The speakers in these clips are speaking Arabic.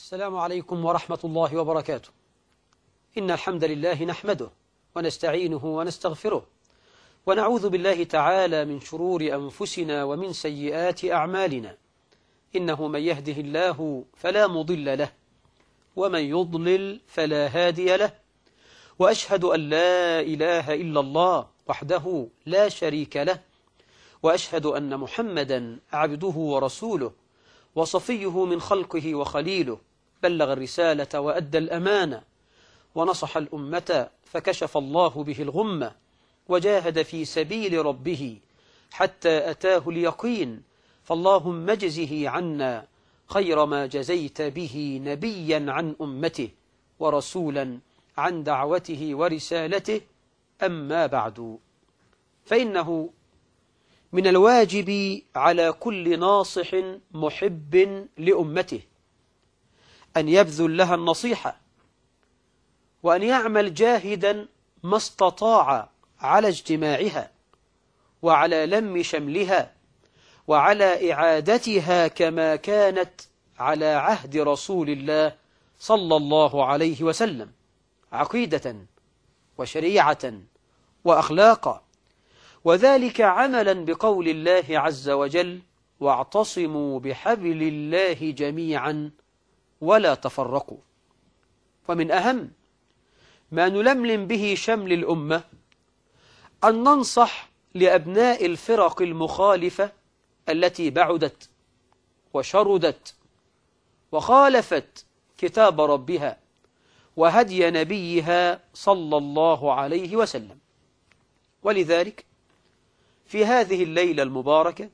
السلام عليكم ورحمة الله وبركاته. إن الحمد لله نحمده ونستعينه ونستغفره ونعوذ بالله تعالى من شرور أنفسنا ومن سيئات أعمالنا. إنه من يهده الله فلا مضل له ومن يضلل فلا هادي له، وأشهد أن لا إله إلا الله وحده لا شريك له، وأشهد أن محمدا عبده ورسوله وصفيه من خلقه وخليله، بلغ الرسالة وأدى الأمانة ونصح الأمة فكشف الله به الغمة، وجاهد في سبيل ربه حتى أتاه اليقين. فاللهم اجزه عنا خير ما جزيت به نبيا عن أمته ورسولا عن دعوته ورسالته. أما بعد، فإنه من الواجب على كل ناصح محب لأمته أن يبذل لها النصيحة، وأن يعمل جاهدا ما استطاع على اجتماعها وعلى لم شملها وعلى إعادتها كما كانت على عهد رسول الله صلى الله عليه وسلم، عقيدة وشريعة وأخلاقا، وذلك عملا بقول الله عز وجل: واعتصموا بحبل الله جميعا ولا تفرقوا. ومن أهم ما نلملم به شمل الأمة أن ننصح لأبناء الفرق المخالفة التي بعدت وشردت وخالفت كتاب ربها وهدي نبيها صلى الله عليه وسلم. ولذلك في هذه الليلة المباركة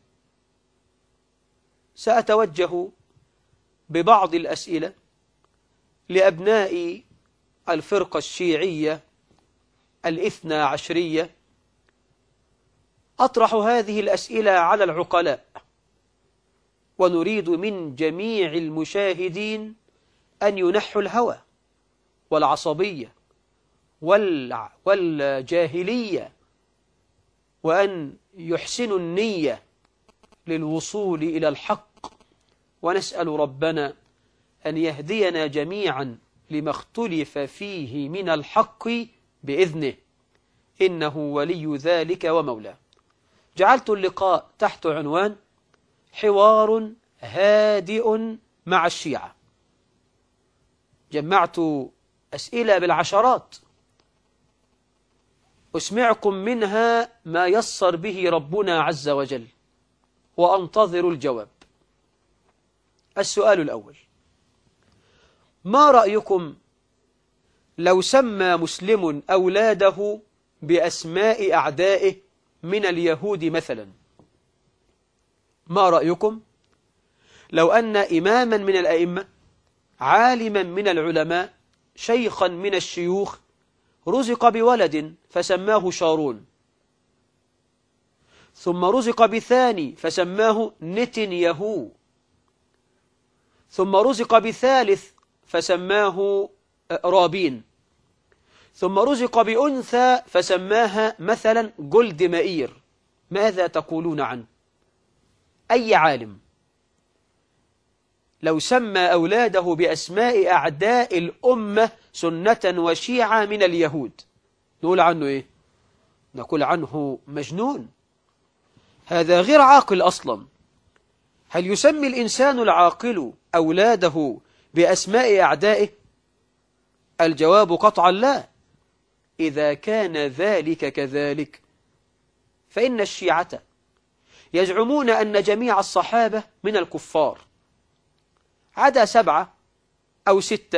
سأتوجه ببعض الأسئلة لأبناء الفرقة الشيعية الاثنى عشرية. أطرح هذه الأسئلة على العقلاء، ونريد من جميع المشاهدين أن ينحوا الهوى والعصبية والجاهلية، وأن يحسنوا النية للوصول إلى الحق، ونسأل ربنا أن يهدينا جميعا لما اختلف فيه من الحق بإذنه، إنه ولي ذلك ومولاه. جعلت اللقاء تحت عنوان: حوار هادئ مع الشيعة. جمعت أسئلة بالعشرات أسمعكم منها ما يسر به ربنا عز وجل، وأنتظر الجواب. السؤال الأول: ما رأيكم لو سمى مسلم أولاده بأسماء أعدائه من اليهود مثلا؟ ما رأيكم لو أن إماما من الأئمة، عالما من العلماء، شيخا من الشيوخ، رزق بولد فسماه شارون، ثم رزق بثاني فسماه نتنياهو، ثم رزق بثالث فسماه رابين، ثم رزق بأنثى فسماها مثلا جولد مائير؟ ماذا تقولون عنه؟ أي عالم لو سمى أولاده بأسماء أعداء الأمة سنة وشيعة من اليهود نقول عنه إيه؟ نقول عنه مجنون، هذا غير عاقل أصلا. هل يسمي الإنسان العاقل أولاده بأسماء أعدائه؟ الجواب قطعا لا. إذا كان ذلك كذلك فإن الشيعة يزعمون أن جميع الصحابة من الكفار عدا 7 أو 6،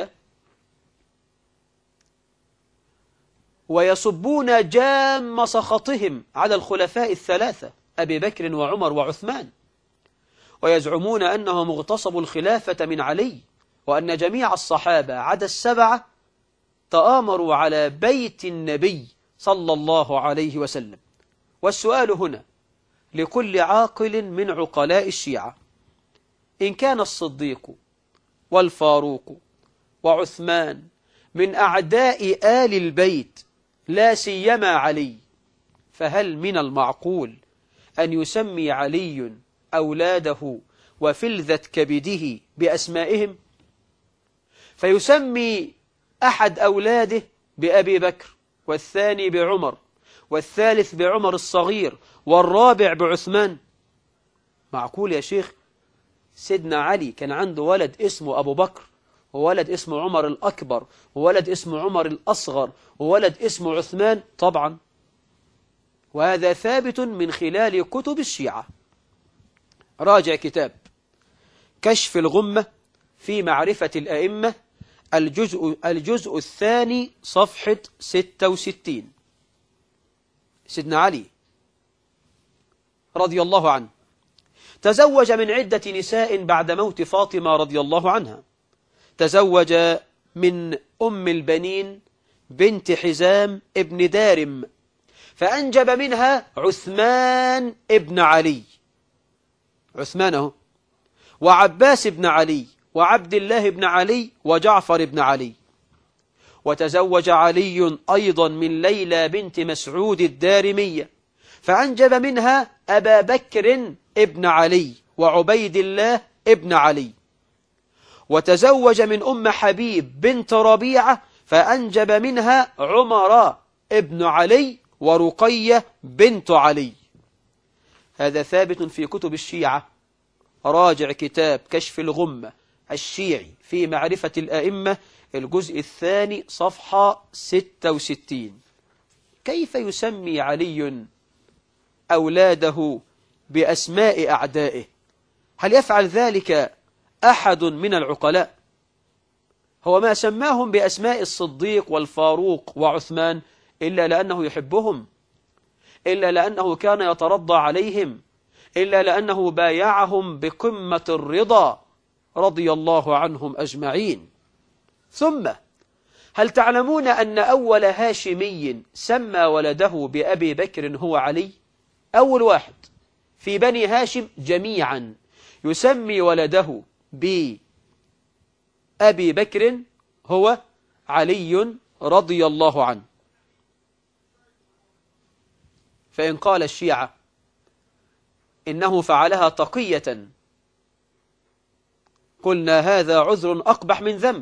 ويصبون جام سخطهم على الخلفاء الثلاثة أبي بكر وعمر وعثمان، ويزعمون أنهم اغتصبوا الخلافة من علي، وأن جميع الصحابة عدا 7 تآمروا على بيت النبي صلى الله عليه وسلم. والسؤال هنا لكل عاقل من عقلاء الشيعة: إن كان الصديق والفاروق وعثمان من أعداء آل البيت لا سيما علي، فهل من المعقول أن يسمي علي أولاده وفلذة كبده بأسمائهم؟ فيسمي أحد أولاده بأبي بكر، والثاني بعمر، والثالث بعمر الصغير، والرابع بعثمان. معقول يا شيخ؟ سيدنا علي كان عنده ولد اسمه أبو بكر، وولد اسمه عمر الأكبر، وولد اسمه عمر الأصغر، وولد اسمه عثمان؟ طبعا. وهذا ثابت من خلال كتب الشيعة. راجع كتاب كشف الغمة في معرفة الأئمة، الجزء الثاني صفحة 66. سيدنا علي رضي الله عنه تزوج من عدة نساء بعد موت فاطمة رضي الله عنها. تزوج من أم البنين بنت حزام ابن دارم، فأنجب منها عثمان ابن علي، عثمانه، وعباس بن علي، وعبد الله بن علي، وجعفر بن علي. وتزوج علي أيضا من ليلى بنت مسعود الدارمية، فأنجب منها أبا بكر ابن علي، وعبيد الله ابن علي. وتزوج من أم حبيب بنت ربيعة، فأنجب منها عمر ابن علي، ورقية بنت علي. هذا ثابت في كتب الشيعة. راجع كتاب كشف الغمة الشيعي في معرفة الأئمة، الجزء الثاني صفحة 66. كيف يسمي علي أولاده بأسماء أعدائه؟ هل يفعل ذلك أحد من العقلاء؟ هو ما سماهم بأسماء الصديق والفاروق وعثمان إلا لأنه يحبهم، إلا لأنه كان يترضى عليهم، إلا لأنه بايعهم بقمة الرضا رضي الله عنهم أجمعين. ثم هل تعلمون أن أول هاشمي سمى ولده بأبي بكر هو علي؟ أول واحد في بني هاشم جميعا يسمي ولده بأبي بكر هو علي رضي الله عنه. فإن قال الشيعة إنه فعلها تقية، قلنا هذا عذر أقبح من ذنب،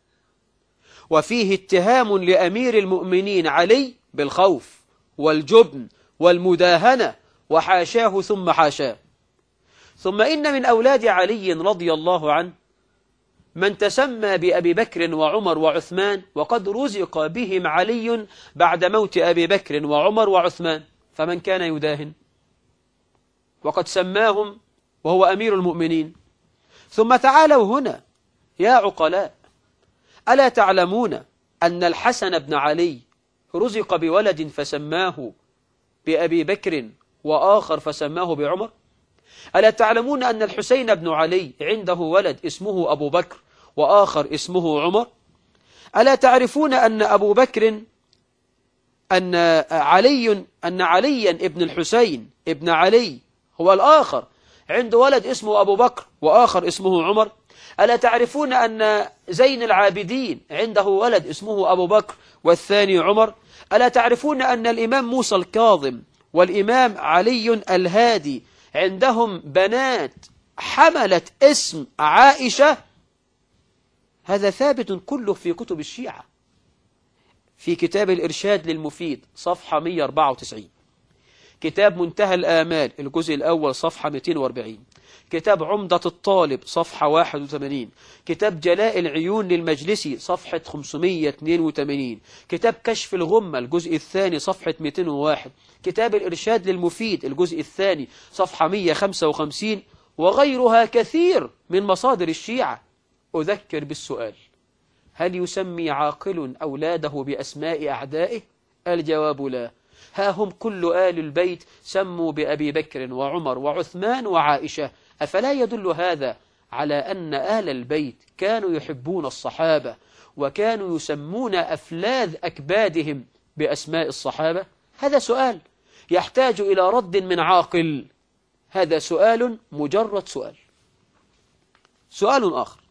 وفيه اتهام لأمير المؤمنين علي بالخوف والجبن والمداهنة، وحاشاه ثم حاشاه. ثم إن من أولاد علي رضي الله عنه من تسمى بأبي بكر وعمر وعثمان، وقد رزق بهم علي بعد موت أبي بكر وعمر وعثمان، فمن كان يداهن وقد سماهم وهو أمير المؤمنين. ثم تعالوا هنا يا عقلاء، ألا تعلمون أن الحسن بن علي رزق بولد فسماه بأبي بكر وآخر فسماه بعمر؟ ألا تعلمون أن الحسين بن علي عنده ولد اسمه أبو بكر وآخر اسمه عمر؟ ألا تعرفون أن أبو بكر أن عليا ابن الحسين ابن علي هو الآخر عنده ولد اسمه أبو بكر وآخر اسمه عمر؟ ألا تعرفون أن زين العابدين عنده ولد اسمه أبو بكر والثاني عمر؟ ألا تعرفون أن الإمام موسى الكاظم والإمام علي الهادي عندهم بنات حملت اسم عائشة؟ هذا ثابت كله في كتب الشيعة، في كتاب الإرشاد للمفيد صفحة 194، كتاب منتهى الآمال الجزء الأول صفحة 240، كتاب عمدة الطالب صفحة 81، كتاب جلاء العيون للمجلسي صفحة 582، كتاب كشف الغمة الجزء الثاني صفحة 201، كتاب الإرشاد للمفيد الجزء الثاني صفحة 155، وغيرها كثير من مصادر الشيعة. أذكر بالسؤال: هل يسمي عاقل أولاده بأسماء أعدائه؟ الجواب لا. ها هم كل آل البيت سموا بأبي بكر وعمر وعثمان وعائشة. أفلا يدل هذا على أن آل البيت كانوا يحبون الصحابة وكانوا يسمون أفلاذ أكبادهم بأسماء الصحابة؟ هذا سؤال يحتاج إلى رد من عاقل. هذا سؤال مجرد سؤال. سؤال آخر: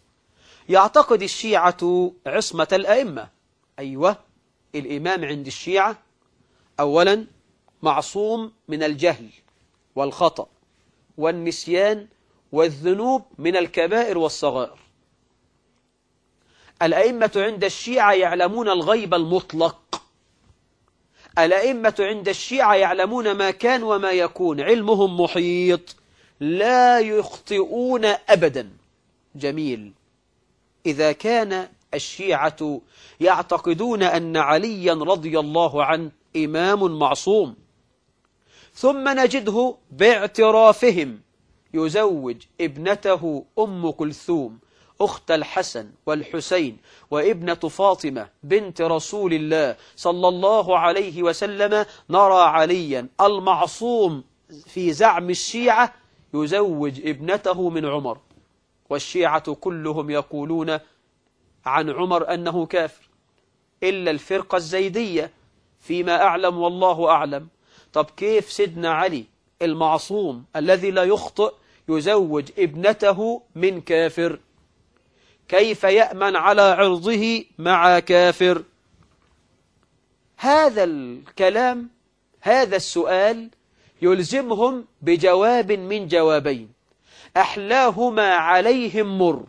يعتقد الشيعة عصمة الأئمة. أيوة، الإمام عند الشيعة أولا معصوم من الجهل والخطأ والنسيان والذنوب من الكبائر والصغائر. الأئمة عند الشيعة يعلمون الغيب المطلق. الأئمة عند الشيعة يعلمون ما كان وما يكون، علمهم محيط، لا يخطئون أبدا. جميل. إذا كان الشيعة يعتقدون أن عليا رضي الله عنه إمام معصوم، ثم نجده باعترافهم يزوج ابنته أم كلثوم أخت الحسن والحسين وابنة فاطمة بنت رسول الله صلى الله عليه وسلم، نرى عليا المعصوم في زعم الشيعة يزوج ابنته من عمر، والشيعة كلهم يقولون عن عمر أنه كافر إلا الفرقة الزيدية فيما أعلم والله أعلم. طب كيف سيدنا علي المعصوم الذي لا يخطئ يزوج ابنته من كافر؟ كيف يأمن على عرضه مع كافر؟ هذا الكلام، هذا السؤال يلزمهم بجواب من جوابين أحلاهما عليهم مر.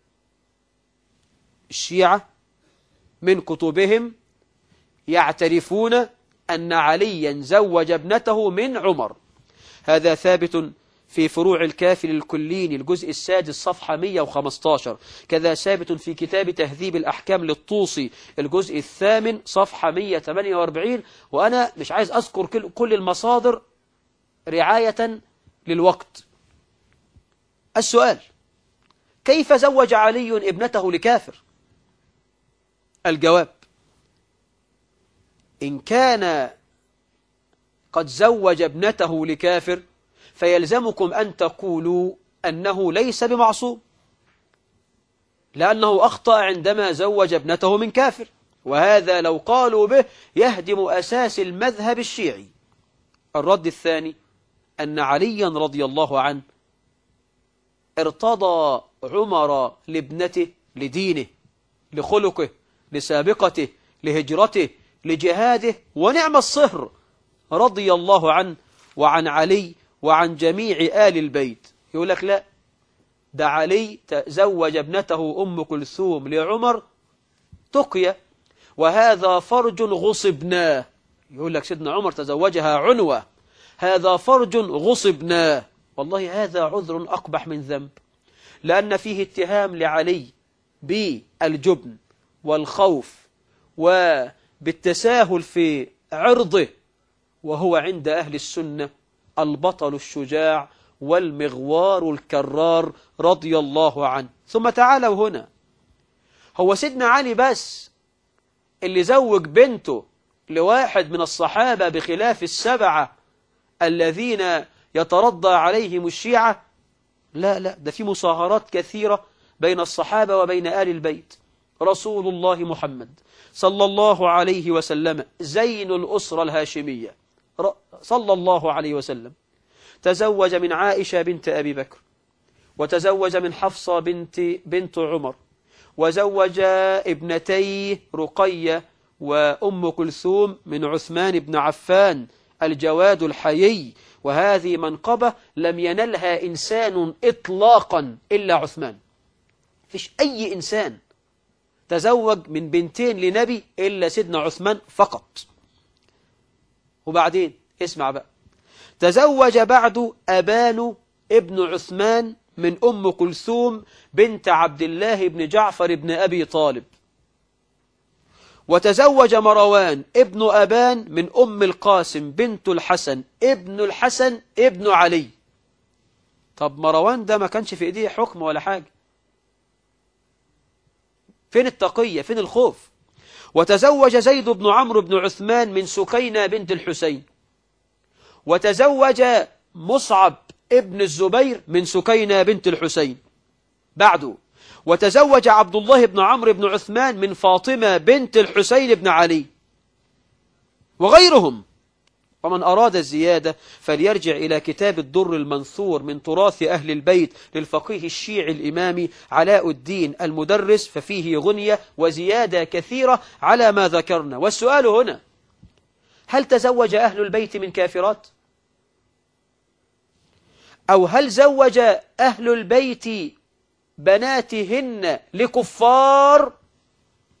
الشيعة من كتبهم يعترفون أن عليا زوج ابنته من عمر، هذا ثابت في فروع الكافي للكليني الجزء السادس صفحة 115، كذا ثابت في كتاب تهذيب الأحكام للطوسي الجزء الثامن صفحة 148. وأنا مش عايز أذكر كل المصادر رعاية للوقت. السؤال: كيف زوج علي ابنته لكافر؟ الجواب: إن كان قد زوج ابنته لكافر فيلزمكم أن تقولوا أنه ليس بمعصوم، لأنه أخطأ عندما زوج ابنته من كافر، وهذا لو قالوا به يهدم أساس المذهب الشيعي. الرد الثاني أن عليا رضي الله عنه ارتضى عمر لابنته لدينه، لخلقه، لسابقته، لهجرته، لجهاده، ونعم الصهر، رضي الله عنه وعن علي وعن جميع آل البيت. يقول لك لا، ده علي تزوج ابنته أم كلثوم لعمر تقية، وهذا فرج غصبناه. يقول لك سيدنا عمر تزوجها عنوة، هذا فرج غصبناه. والله هذا عذر أقبح من ذنب، لأن فيه اتهام لعلي بالجبن والخوف وبالتساهل في عرضه، وهو عند أهل السنة البطل الشجاع والمغوار الكرار رضي الله عنه. ثم تعالوا هنا، هو سيدنا علي بس اللي زوج بنته لواحد من الصحابة بخلاف السبعة الذين يترضى عليهم الشيعة؟ لا لا، ده في مصاهرات كثيرة بين الصحابة وبين آل البيت. رسول الله محمد صلى الله عليه وسلم زين الأسرة الهاشمية صلى الله عليه وسلم تزوج من عائشة بنت أبي بكر، وتزوج من حفصة بنت عمر، وزوج ابنتي رقية وأم كلثوم من عثمان بن عفان الجواد الحيي، وهذه منقبة لم ينلها إنسان إطلاقا إلا عثمان. فيش أي إنسان تزوج من بنتين لنبي إلا سيدنا عثمان فقط. وبعدين اسمع بقى، تزوج بعد أبان ابن عثمان من أم كلثوم بنت عبد الله بن جعفر بن أبي طالب، وتزوج مروان ابن أبان من أم القاسم بنت الحسن ابن علي. طب مروان ده ما كانش في إيديه حكم ولا حاجة، فين التقية، فين الخوف؟ وتزوج زيد بن عمرو بن عثمان من سكينة بنت الحسين، وتزوج مصعب ابن الزبير من سكينة بنت الحسين بعده، وتزوج عبد الله بن عمرو بن عثمان من فاطمة بنت الحسين بن علي وغيرهم. ومن أراد الزيادة فليرجع إلى كتاب الدر المنثور من تراث أهل البيت للفقيه الشيعي الإمامي علاء الدين المدرس، ففيه غنية وزيادة كثيرة على ما ذكرنا. والسؤال هنا، هل تزوج أهل البيت من كافرات؟ أو هل زوج أهل البيت بناتهن لكفار؟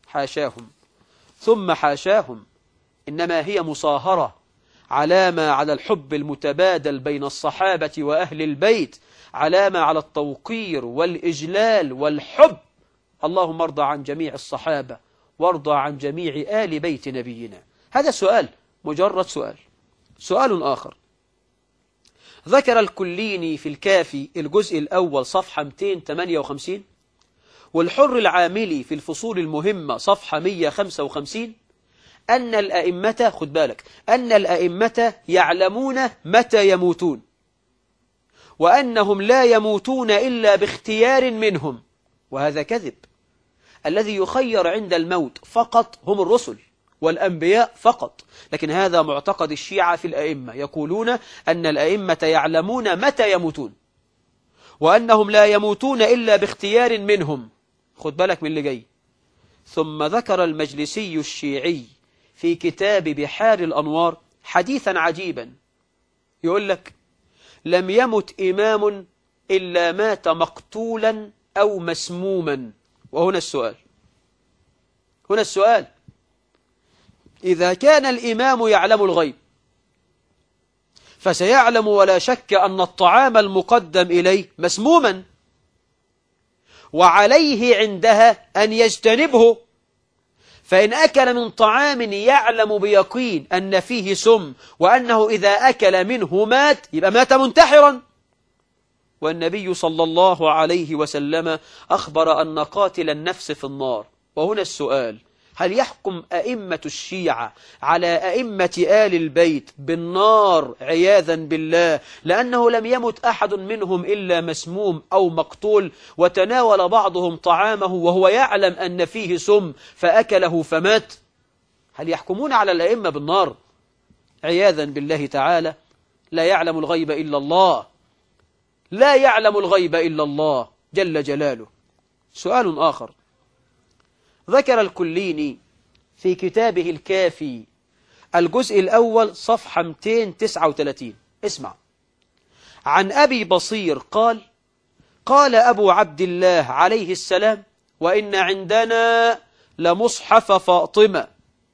حاشاهم ثم حاشاهم، إنما هي مصاهرة علامة على الحب المتبادل بين الصحابة وأهل البيت، علامة على التوقير والإجلال والحب. اللهم ارضى عن جميع الصحابة وارضى عن جميع آل بيت نبينا. هذا سؤال، مجرد سؤال. سؤال آخر، ذكر الكليني في الكافي الجزء الأول صفحة 258، والحر العاملي في الفصول المهمة صفحة 155، أن الأئمة، خد بالك، أن الأئمة يعلمون متى يموتون، وأنهم لا يموتون إلا باختيار منهم. وهذا كذب. الذي يخير عند الموت فقط هم الرسل والأنبياء فقط. لكن هذا معتقد الشيعة في الأئمة، يقولون أن الأئمة يعلمون متى يموتون، وأنهم لا يموتون إلا باختيار منهم. خد بالك من اللي جاي. ثم ذكر المجلسي الشيعي في كتاب بحار الأنوار حديثا عجيبا، يقول لك: لم يمت إمام إلا مات مقتولا أو مسموما. وهنا السؤال، هنا السؤال، إذا كان الإمام يعلم الغيب فسيعلم ولا شك أن الطعام المقدم إليه مسموما، وعليه عندها أن يجتنبه، فإن أكل من طعام يعلم بيقين أن فيه سم وأنه إذا أكل منه مات، يبقى مات منتحرا. والنبي صلى الله عليه وسلم أخبر أن قاتل النفس في النار. وهنا السؤال، هل يحكم أئمة الشيعة على أئمة آل البيت بالنار عياذا بالله لأنه لم يمت أحد منهم إلا مسموم أو مقتول، وتناول بعضهم طعامه وهو يعلم أن فيه سم فأكله فمات؟ هل يحكمون على الأئمة بالنار عياذا بالله تعالى؟ لا يعلم الغيب إلا الله، لا يعلم الغيب إلا الله جل جلاله. سؤال آخر، ذكر الكليني في كتابه الكافي الجزء الأول صفحة 239، اسمع: عن أبي بصير قال: قال أبو عبد الله عليه السلام: وإن عندنا لمصحف فاطمة.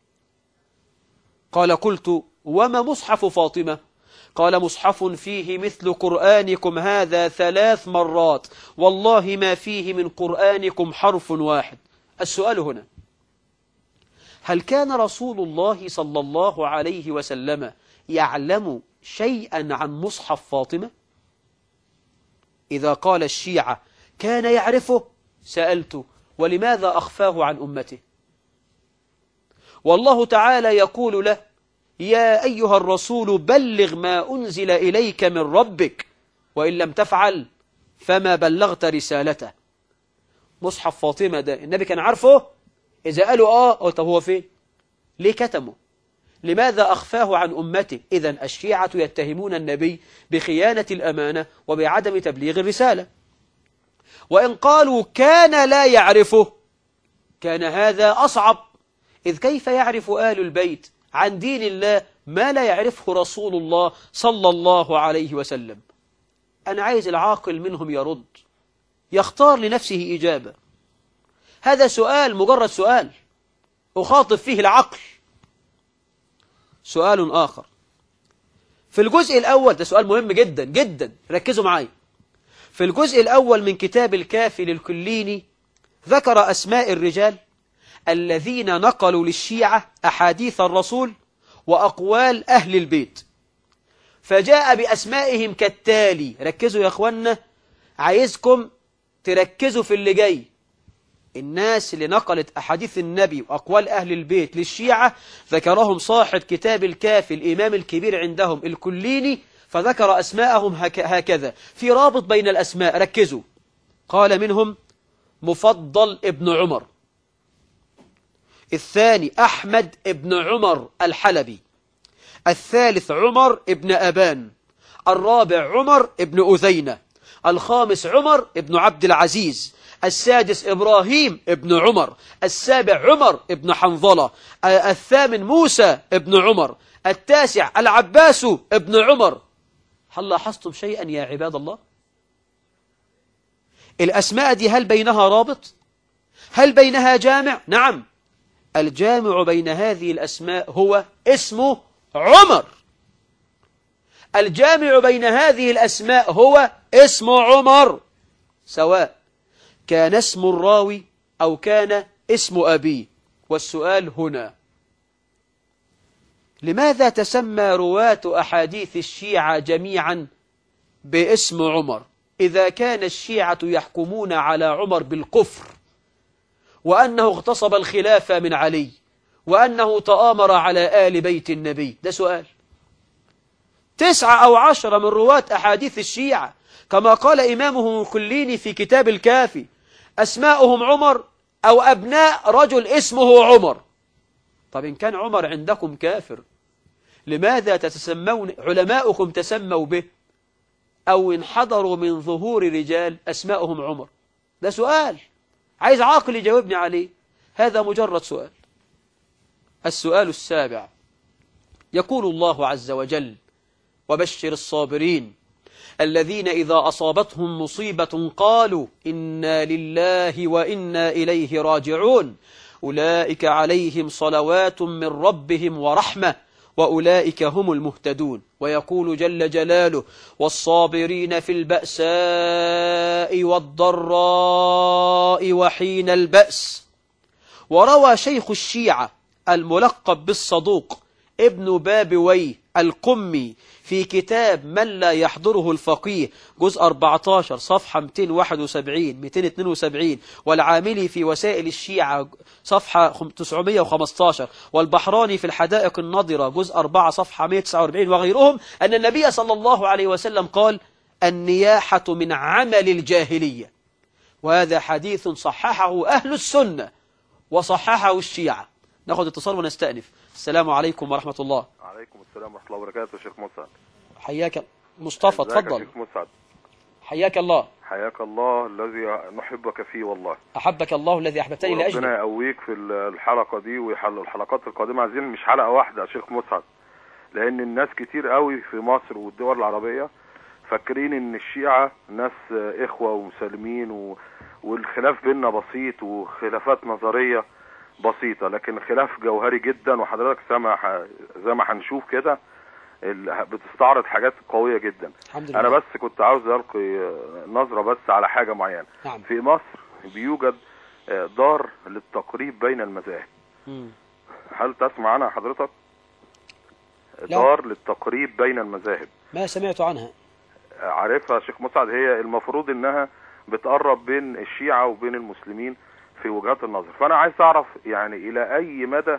قال: قلت: وما مصحف فاطمة؟ قال: مصحف فيه مثل قرآنكم هذا 3 مرات، والله ما فيه من قرآنكم حرف واحد. السؤال هنا، هل كان رسول الله صلى الله عليه وسلم يعلم شيئا عن مصحف فاطمة؟ إذا قال الشيعة كان يعرفه، سألت: ولماذا أخفاه عن أمته؟ والله تعالى يقول له: يا أيها الرسول بلغ ما أنزل إليك من ربك، وإن لم تفعل فما بلغت رسالته. مصحف فاطمة ده النبي كان عارفه؟ إذا قالوا طب هو فين؟ ليه كتمه؟ لماذا أخفاه عن أمته؟ إذن الشيعة يتهمون النبي بخيانة الأمانة وبعدم تبليغ الرسالة. وإن قالوا كان لا يعرفه كان هذا أصعب، إذ كيف يعرف آل البيت عن دين الله ما لا يعرفه رسول الله صلى الله عليه وسلم؟ أنا عايز العاقل منهم يرد، يختار لنفسه إجابة. هذا سؤال، مجرد سؤال أخاطب فيه العقل. سؤال آخر في الجزء الأول، ده سؤال مهم جدا جدا، ركزوا معي. في الجزء الأول من كتاب الكافي للكليني ذكر أسماء الرجال الذين نقلوا للشيعة أحاديث الرسول وأقوال أهل البيت، فجاء بأسمائهم كالتالي. ركزوا يا أخوانا، عايزكم تركزوا في اللي جاي. الناس اللي نقلت أحاديث النبي وأقوال أهل البيت للشيعة ذكرهم صاحب كتاب الكافي الإمام الكبير عندهم الكليني، فذكر أسماءهم هكذا في رابط بين الأسماء. ركزوا، قال: منهم مفضل ابن عمر، الثاني أحمد ابن عمر الحلبي، الثالث عمر ابن أبان، الرابع عمر ابن أذينة، الخامس عمر ابن عبد العزيز، السادس إبراهيم ابن عمر، السابع عمر ابن حنظلة، الثامن موسى ابن عمر، التاسع العباس ابن عمر. هل لاحظتم شيئا يا عباد الله؟ الأسماء دي هل بينها رابط؟ هل بينها جامع؟ نعم، الجامع بين هذه الأسماء هو اسمه عمر. الجامع بين هذه الأسماء هو اسم عمر، سواء كان اسم الراوي أو كان اسم أبيه. والسؤال هنا: لماذا تسمى رواة أحاديث الشيعة جميعا باسم عمر إذا كان الشيعة يحكمون على عمر بالكفر، وأنه اغتصب الخلافة من علي، وأنه تآمر على آل بيت النبي؟ ده سؤال. 9 أو 10 من رواة أحاديث الشيعة كما قال إمامهم كليني في كتاب الكافي أسماؤهم عمر أو أبناء رجل اسمه عمر. طب إن كان عمر عندكم كافر، لماذا تتسمون علماؤكم تسموا به أو انحدروا من ظهور رجال أسماؤهم عمر؟ ده سؤال عايز عاقل يجاوبني عليه. هذا مجرد سؤال. السؤال السابع: يقول الله عز وجل: وبشر الصابرين الذين إذا أصابتهم مصيبة قالوا إنا لله وإنا إليه راجعون أولئك عليهم صلوات من ربهم ورحمة وأولئك هم المهتدون. ويقول جل جلاله: والصابرين في البأساء والضراء وحين البأس. وروى شيخ الشيعة الملقب بالصدوق ابن بابويه القمي في كتاب من لا يحضره الفقيه جزء 14 صفحة 271-272، والعاملي في وسائل الشيعة صفحة 915، والبحراني في الحدائق النضرة جزء 4 صفحة 149 وغيرهم، أن النبي صلى الله عليه وسلم قال: النياحة من عمل الجاهلية. وهذا حديث صححه أهل السنة وصححه الشيعة. ناخذ اتصال ونستأنف. السلام عليكم ورحمة الله. عليكم السلام ورحمة الله وبركاته. شيخ مسعد. حياك مصطفى، تفضل. شيخ مسعد. حياك الله. حياك الله الذي نحبك فيه والله. أحبك الله الذي أحببتني لأجله. ربنا يقويك في الحلقة دي ويحل الحلقات القادمة. عايزين مش حلقة واحدة يا شيخ مسعد، لأن الناس كتير قوي في مصر والدول العربية فاكرين إن الشيعة ناس إخوة ومسلمين والخلاف بيننا بسيط وخلافات نظرية بسيطة، لكن خلاف جوهري جدا. وحضرتك سامع زي ما هنشوف كده بتستعرض حاجات قوية جدا. الحمد لله. أنا بس كنت عاوز ألقي نظرة بس على حاجة معينة. نعم. في مصر بيوجد دار للتقريب بين المذاهب. هل تسمع عنها حضرتك؟ لا. دار للتقريب بين المذاهب. ما سمعت عنها. عارفها شيخ مسعد؟ هي المفروض إنها بتقرب بين الشيعة وبين المسلمين في وجهات النظر. فأنا عايز أعرف يعني إلى أي مدى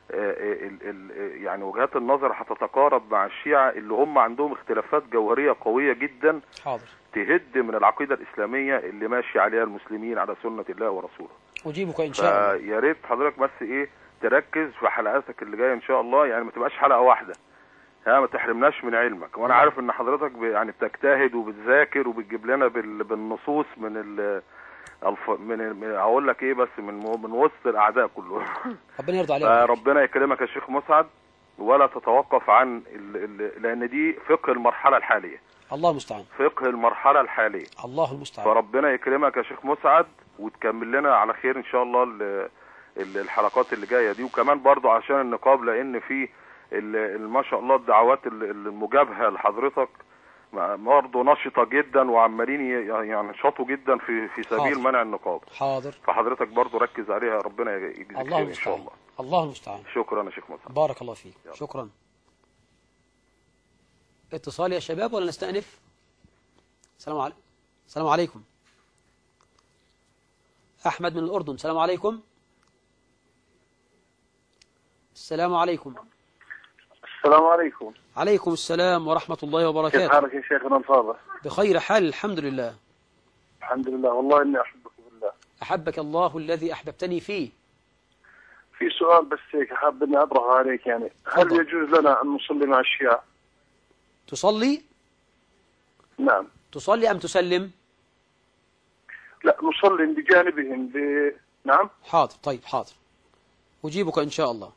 يعني وجهات النظر هتتقارب مع الشيعة اللي هم عندهم اختلافات جوهرية قوية جدا. حاضر. تهد من العقيدة الإسلامية اللي ماشي عليها المسلمين على سنة الله ورسوله. أجيبك إن شاء الله. يا ريت حضرتك بس تركز في حلقاتك اللي جاية إن شاء الله، يعني ما تبقاش حلقة واحدة، ما تحرمناش من علمك. وأنا عارف إن حضرتك يعني بتجتهد وبتذاكر وبتجيب لنا بالنصوص من هقول لك بس من وسط الاعداء كلهم. ربنا يرضى عليك. ربنا يكرمك يا شيخ مسعد، ولا تتوقف عن لان دي فقه المرحله الحاليه. الله المستعان. فقه المرحله الحاليه. الله المستعان. فربنا يكرمك يا شيخ مسعد وتكمل لنا على خير ان شاء الله الحلقات اللي جايه دي. وكمان برضو عشان النقاب، لان في ما شاء الله الدعوات المجابهه لحضرتك برضه نشطة جدا وعمالين ينشطوا جدا في سبيل حاضر. منع النقاب. حاضر. فحضرتك برضه ركز عليها، ربنا يجزيك خير ان شاء الله. الله المستعان. شكرا يا شيخ مسعد. بارك الله فيك. شكرا. اتصال يا شباب ولا نستأنف؟ السلام عليكم. السلام عليكم. أحمد من الأردن. السلام عليكم. السلام عليكم. السلام عليكم. عليكم السلام ورحمة الله وبركاته. كيف حالك يا شيخنا الفاضل؟ بخير حال الحمد لله. الحمد لله، والله إني أحبك بالله. أحبك الله الذي أحببتني فيه. في سؤال بس هيك حاب إني أطرحه عليك، يعني هل يجوز لنا أن نصلي مع الشيعة؟ تصلي؟ نعم. تصلي أم تسلم؟ لا، نصلي بجانبهم نعم. حاضر. طيب حاضر، أجيبك إن شاء الله.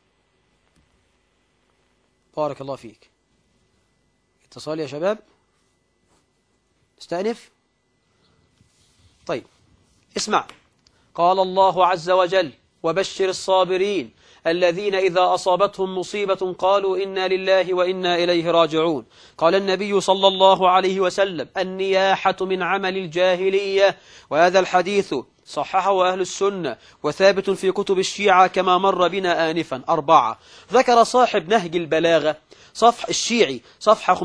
بارك الله فيك. اتصال يا شباب. استأنف. طيب اسمع. قال الله عز وجل: وبشر الصابرين الذين إذا أصابتهم مصيبة قالوا إنا لله وإنا إليه راجعون. قال النبي صلى الله عليه وسلم: النياحة من عمل الجاهلية. وهذا الحديث صححه أهل السنة وثابت في كتب الشيعة كما مر بنا آنفا. 4. ذكر صاحب نهج البلاغة الشيعي صفحة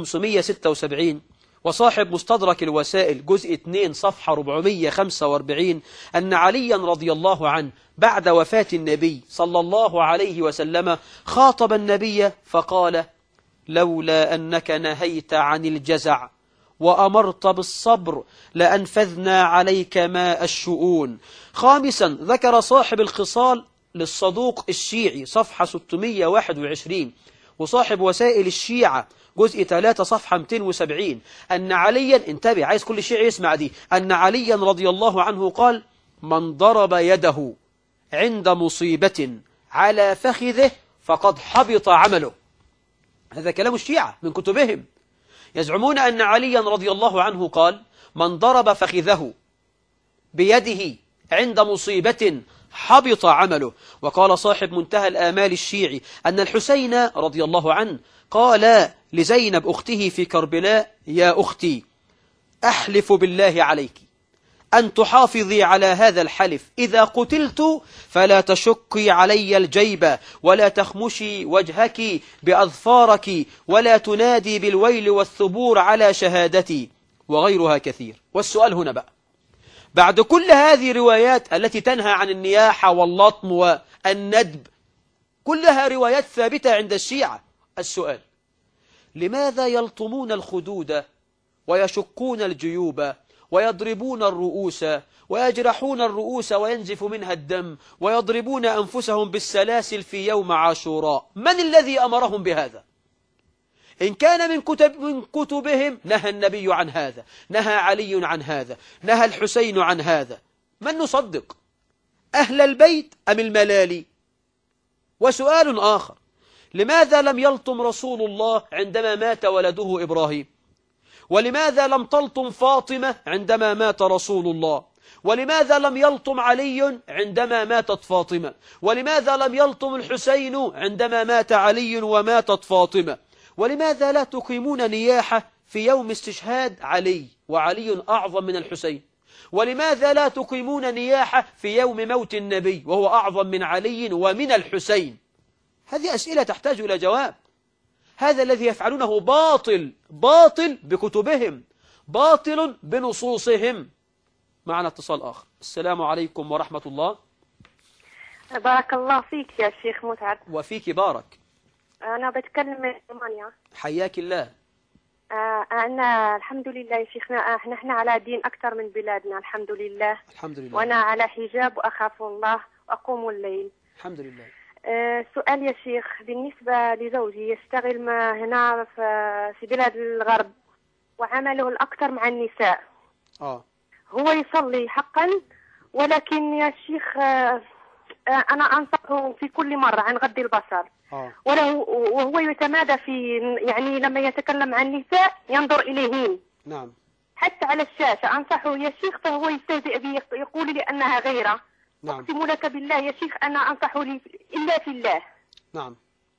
576 وصاحب مستدرك الوسائل جزء 2 صفحة 445 أن عليا رضي الله عنه بعد وفاة النبي صلى الله عليه وسلم خاطب النبي فقال: لولا أنك نهيت عن الجزع وأمرت بالصبر لأنفذنا عليك ماء الشؤون. 5. ذكر صاحب الخصال للصدوق الشيعي صفحة 621 وصاحب وسائل الشيعة جزء 3 صفحة 270 أن عليا، انتبه عايز كل شيعي يسمع دي، أن عليا رضي الله عنه قال: من ضرب يده عند مصيبة على فخذه فقد حبط عمله. هذا كلام الشيعة من كتبهم، يزعمون أن عليا رضي الله عنه قال: من ضرب فخذه بيده عند مصيبة حبط عمله. وقال صاحب منتهى الآمال الشيعي أن الحسين رضي الله عنه قال لزينب أخته في كربلاء: يا أختي أحلف بالله عليك أن تحافظي على هذا الحلف، إذا قتلت فلا تشقي علي الجيب ولا تخمشي وجهك بأظفارك ولا تنادي بالويل والثبور على شهادتي، وغيرها كثير. والسؤال هنا بقى، بعد كل هذه الروايات التي تنهى عن النياحة واللطم والندب، كلها روايات ثابتة عند الشيعة، السؤال: لماذا يلطمون الخدود ويشقون الجيوب ويضربون الرؤوس ويجرحون الرؤوس وينزف منها الدم ويضربون أنفسهم بالسلاسل في يوم عاشوراء؟ من الذي أمرهم بهذا؟ إن كان من كتبهم نهى النبي عن هذا، نهى علي عن هذا، نهى الحسين عن هذا، من نصدق؟ أهل البيت أم الملالي؟ وسؤال آخر: لماذا لم يلطم رسول الله عندما مات ولده إبراهيم؟ ولماذا لم تلطم فاطمة عندما مات رسول الله؟ ولماذا لم يلطم علي عندما ماتت فاطمة؟ ولماذا لم يلطم الحسين عندما مات علي وماتت فاطمة؟ ولماذا لا تقيمون نياحة في يوم استشهاد علي وعلي أعظم من الحسين؟ ولماذا لا تقيمون نياحة في يوم موت النبي وهو أعظم من علي ومن الحسين؟ هذه أسئلة تحتاج إلى جواب. هذا الذي يفعلونه باطل، باطل بكتبهم، باطل بنصوصهم. معنا اتصال آخر. السلام عليكم ورحمة الله. بارك الله فيك يا شيخ متعب. وفيك بارك. أنا بتكلم من رومانيا. حياك الله. أنا الحمد لله يا شيخنا، نحن على دين أكثر من بلادنا الحمد لله. الحمد لله. وأنا على حجاب وأخاف الله وأقوم الليل. الحمد لله. سؤال يا شيخ، بالنسبة لزوجي يشتغل هنا في بلاد الغرب وعمله الأكثر مع النساء. هو يصلي حقا، ولكن يا شيخ أنا أنصحه في كل مرة عن غض البصر. وهو يتمادى في، يعني لما يتكلم عن النساء ينظر إليهن. نعم. حتى على الشاشة أنصحه يا شيخ فهو يستهزئ بي، يقول لي أنها غيرة. نعم. أقسم لك بالله يا شيخ أنا أنصحه لي إلا في الله. نعم.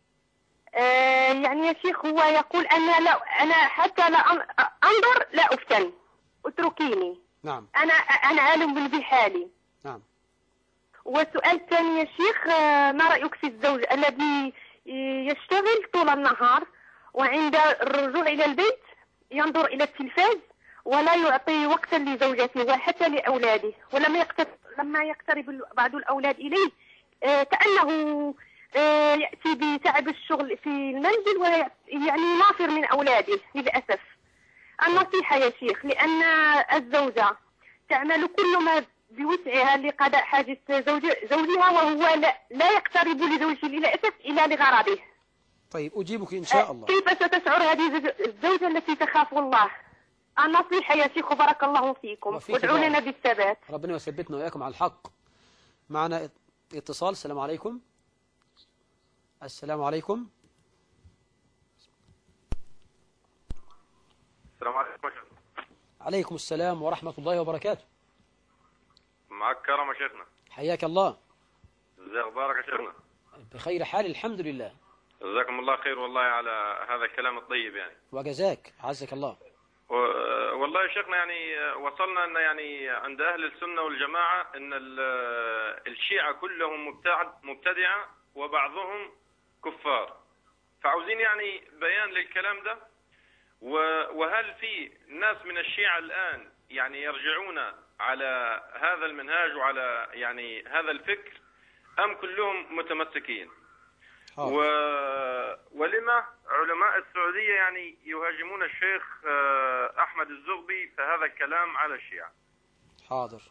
يعني يا شيخ هو يقول أنا حتى لا أنظر لا أفتن، اتركيني. نعم. أنا عالم بحالي. نعم. والسؤال الثاني يا شيخ، ما رأيك في الزوج الذي يشتغل طول النهار وعند الرجوع إلى البيت ينظر إلى التلفاز ولا يعطي وقتا لزوجته وحتى لأولاده، لما يقترب بعض الأولاد إليه كأنه يأتي بتعب الشغل في المنزل ويعني نافر من أولاده للأسف. النصيحة يا شيخ، لأن الزوجة تعمل كل ما بوسعها لقضاء حاجة زوجها وهو لا يقترب لزوجه للأسف إلا لغرضه. طيب أجيبك إن شاء الله. كيف ستشعر هذه الزوجة التي تخاف الله؟ النصيحة يا شيخ بارك الله فيكم، وادعوا لنا بالثبات. ربنا يثبتنا وإياكم على الحق. معنا اتصال. السلام عليكم. السلام عليكم. السلام عليكم. عليكم السلام ورحمة الله وبركاته. معك كرم يا شيخنا. حياك الله. ازي اخبارك يا شيخنا؟ بخير حال الحمد لله. جزاكم الله خير والله على هذا الكلام الطيب يعني. وجزاك عزك الله. والله يا شيخنا يعني وصلنا ان يعني عند اهل السنه والجماعه ان الشيعه كلهم مبتدعه وبعضهم كفار، فعاوزين يعني بيان للكلام ده. وهل في ناس من الشيعه الان يعني يرجعون على هذا المنهاج وعلى يعني هذا الفكر ام كلهم متمسكين؟ ولما علماء السعودية يعني يهاجمون الشيخ أحمد الزغبي في هذا الكلام على الشيعة؟ حاضر.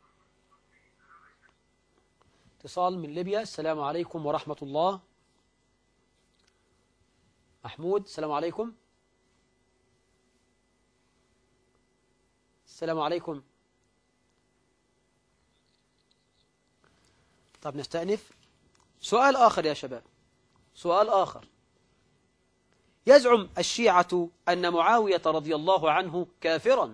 اتصال من ليبيا. السلام عليكم ورحمة الله. محمود السلام عليكم. السلام عليكم. طب نستأنف. سؤال آخر يا شباب، سؤال آخر. يزعم الشيعة أن معاوية رضي الله عنه كافرا،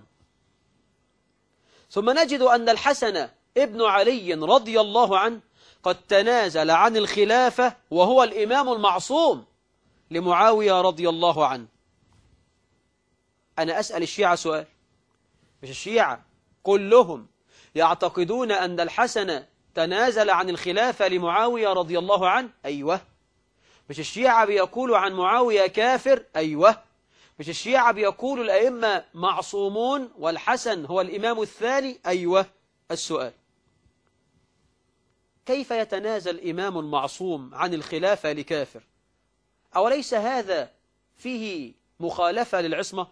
ثم نجد أن الحسن ابن علي رضي الله عنه قد تنازل عن الخلافة وهو الإمام المعصوم لمعاوية رضي الله عنه. أنا أسأل الشيعة سؤال، مش الشيعة كلهم يعتقدون أن الحسن تنازل عن الخلافة لمعاوية رضي الله عنه؟ أيوه. مش الشيعة بيقولوا عن معاوية كافر؟ أيوه. مش الشيعة بيقولوا الأئمة معصومون والحسن هو الإمام الثاني؟ أيوه. السؤال: كيف يتنازل إمام معصوم عن الخلافة لكافر؟ أوليس هذا فيه مخالفة للعصمة؟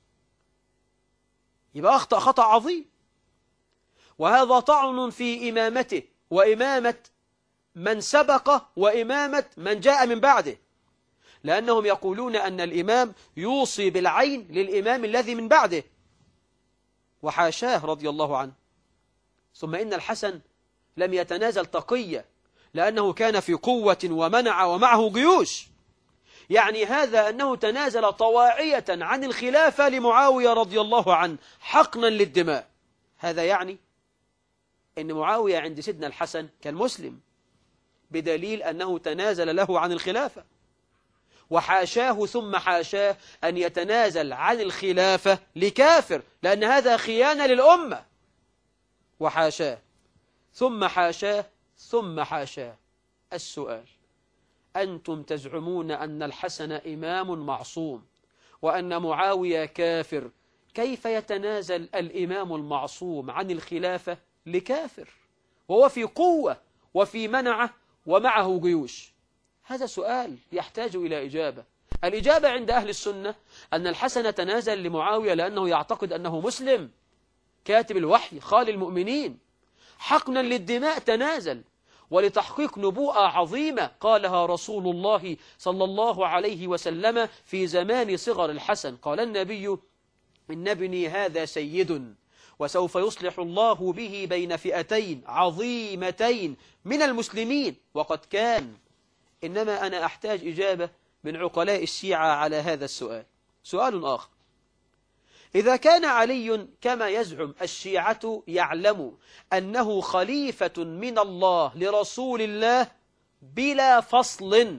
يبقى أخطأ خطأ عظيم، وهذا طعن في إمامته وإمامة من سبق وإمامة من جاء من بعده، لأنهم يقولون أن الإمام يوصي بالعين للإمام الذي من بعده، وحاشاه رضي الله عنه. ثم إن الحسن لم يتنازل تقية، لأنه كان في قوة ومنع ومعه جيوش. يعني هذا أنه تنازل طواعية عن الخلافة لمعاوية رضي الله عنه حقنا للدماء. هذا يعني أن معاوية عند سيدنا الحسن كان مسلم، بدليل أنه تنازل له عن الخلافة، وحاشاه ثم حاشاه أن يتنازل عن الخلافة لكافر، لأن هذا خيانة للأمة. وحاشاه ثم حاشاه ثم حاشاه. السؤال: أنتم تزعمون أن الحسن إمام معصوم وأن معاوية كافر، كيف يتنازل الإمام المعصوم عن الخلافة لكافر وهو في قوة وفي منعه ومعه جيوش؟ هذا سؤال يحتاج إلى إجابة. الإجابة عند أهل السنة أن الحسن تنازل لمعاوية لأنه يعتقد أنه مسلم، كاتب الوحي، خال المؤمنين، حقنا للدماء تنازل، ولتحقيق نبوءة عظيمة قالها رسول الله صلى الله عليه وسلم في زمان صغر الحسن. قال النبي: إن ابني هذا سيد وسوف يصلح الله به بين فئتين عظيمتين من المسلمين وقد كان. إنما أنا أحتاج إجابة من عقلاء الشيعة على هذا السؤال. سؤال آخر: إذا كان علي كما يزعم الشيعة يعلم أنه خليفة من الله لرسول الله بلا فصل،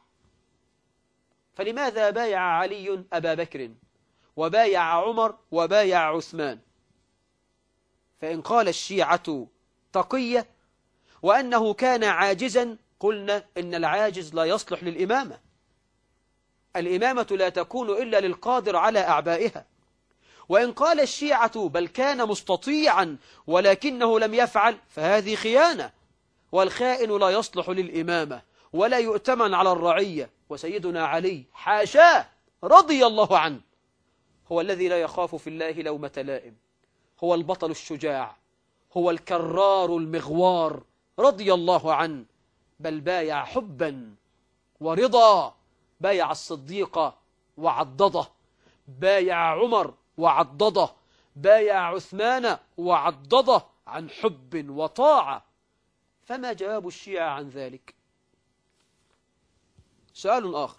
فلماذا بايع علي أبا بكر وبايع عمر وبايع عثمان؟ فإن قال الشيعة تقية وأنه كان عاجزا، قلنا إن العاجز لا يصلح للإمامة. الإمامة لا تكون إلا للقادر على أعبائها. وإن قال الشيعة بل كان مستطيعا ولكنه لم يفعل، فهذه خيانة، والخائن لا يصلح للإمامة ولا يؤتمن على الرعية. وسيدنا علي حاشاه رضي الله عنه هو الذي لا يخاف في الله لومة لائم، هو البطل الشجاع، هو الكرار المغوار رضي الله عنه، بل بايع حبا ورضا، بايع الصديق وعضده، بايع عمر وعضده، بايع عثمان وعضده عن حب وطاعة. فما جواب الشيعة عن ذلك؟ سؤال آخر: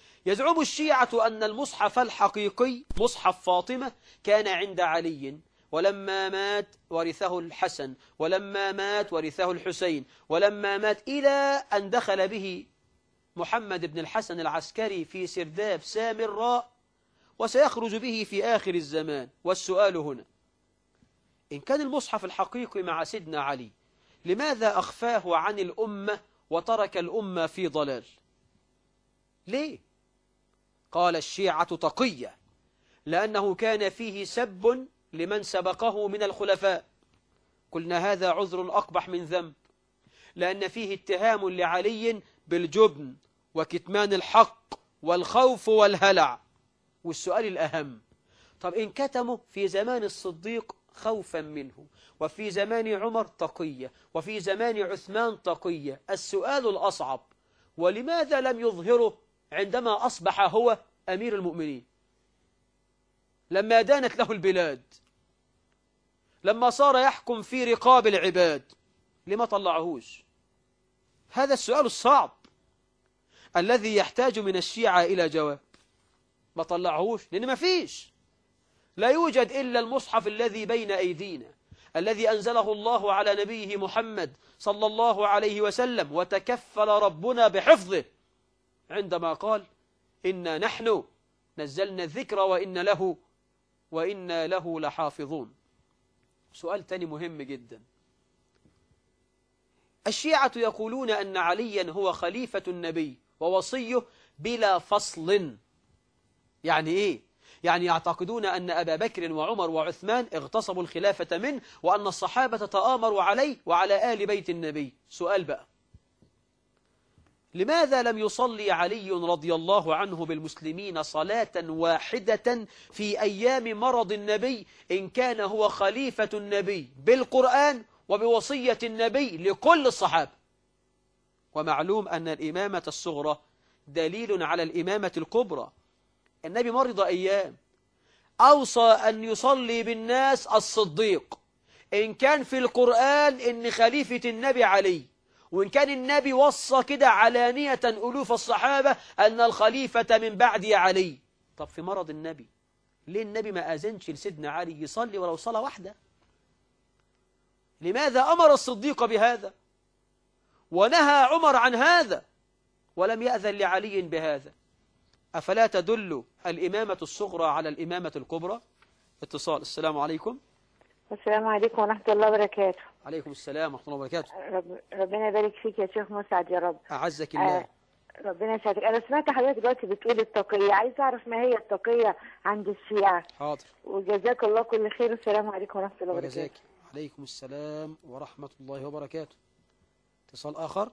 يزعم الشيعة أن المصحف الحقيقي مصحف فاطمة كان عند علي ولما مات ورثه الحسن، ولما مات ورثه الحسين، ولما مات إلى أن دخل به محمد بن الحسن العسكري في سرداب سامراء، وسيخرج به في آخر الزمان. والسؤال هنا: إن كان المصحف الحقيقي مع سيدنا علي، لماذا أخفاه عن الأمة وترك الأمة في ضلال؟ ليه؟ قال: الشيعة تقية، لأنه كان فيه سب لمن سبقه من الخلفاء. قلنا هذا عذر أقبح من ذنب، لأن فيه اتهام لعلي بالجبن وكتمان الحق والخوف والهلع. والسؤال الأهم: طب إن كتموا في زمان الصديق خوفا منه، وفي زمان عمر تقية، وفي زمان عثمان تقية، السؤال الأصعب: ولماذا لم يظهره عندما أصبح هو أمير المؤمنين، لما دانت له البلاد، لما صار يحكم في رقاب العباد؟ لما طلعهوش؟ هذا السؤال الصعب الذي يحتاج من الشيعة إلى جواب. ما طلعهوش لأن ما فيش، لا يوجد إلا المصحف الذي بين أيدينا، الذي أنزله الله على نبيه محمد صلى الله عليه وسلم، وتكفل ربنا بحفظه عندما قال: إنا نحن نزلنا الذكر وإنا له لحافظون. سؤال تاني مهم جدا: الشيعة يقولون أن عليا هو خليفة النبي ووصيه بلا فصل. يعني إيه؟ يعني يعتقدون أن أبا بكر وعمر وعثمان اغتصبوا الخلافة منه، وأن الصحابة تآمروا عليه وعلى آل بيت النبي. سؤال بقى: لماذا لم يصلي علي رضي الله عنه بالمسلمين صلاة واحدة في أيام مرض النبي، إن كان هو خليفة النبي بالقرآن وبوصية النبي لكل الصحابة؟ ومعلوم أن الإمامة الصغرى دليل على الإمامة الكبرى. النبي مرض أيام، أوصى أن يصلي بالناس الصديق، إن كان في القرآن إن خليفة النبي علي، وإن كان النبي وصى كده علانية ألوف الصحابة أن الخليفة من بعد علي. طب في مرض النبي ليه النبي ما أذنش لسيدنا علي يصلي ولو صلاة واحدة؟ لماذا أمر الصديق بهذا ونهى عمر عن هذا ولم يأذن لعلي بهذا؟ أفلا تدل الإمامة الصغرى على الإمامة الكبرى؟ اتصال. السلام عليكم. السلام عليكم ورحمة الله وبركاته. عليكم السلام ورحمة الله وبركاته. ربنا يبارك فيك يا شيخ مسعد يا رب. أعزك الله. ربنا يسعدك. أنا سمعت حضرتك دلوقتي بتقول التقية، عايز أعرف ما هي التقية عند الشيعة. حاضر. وجزاك الله كل خير، والسلام عليكم ورحمة الله وبركاته. وجزاك. عليكم السلام ورحمة الله وبركاته. اتصال آخر.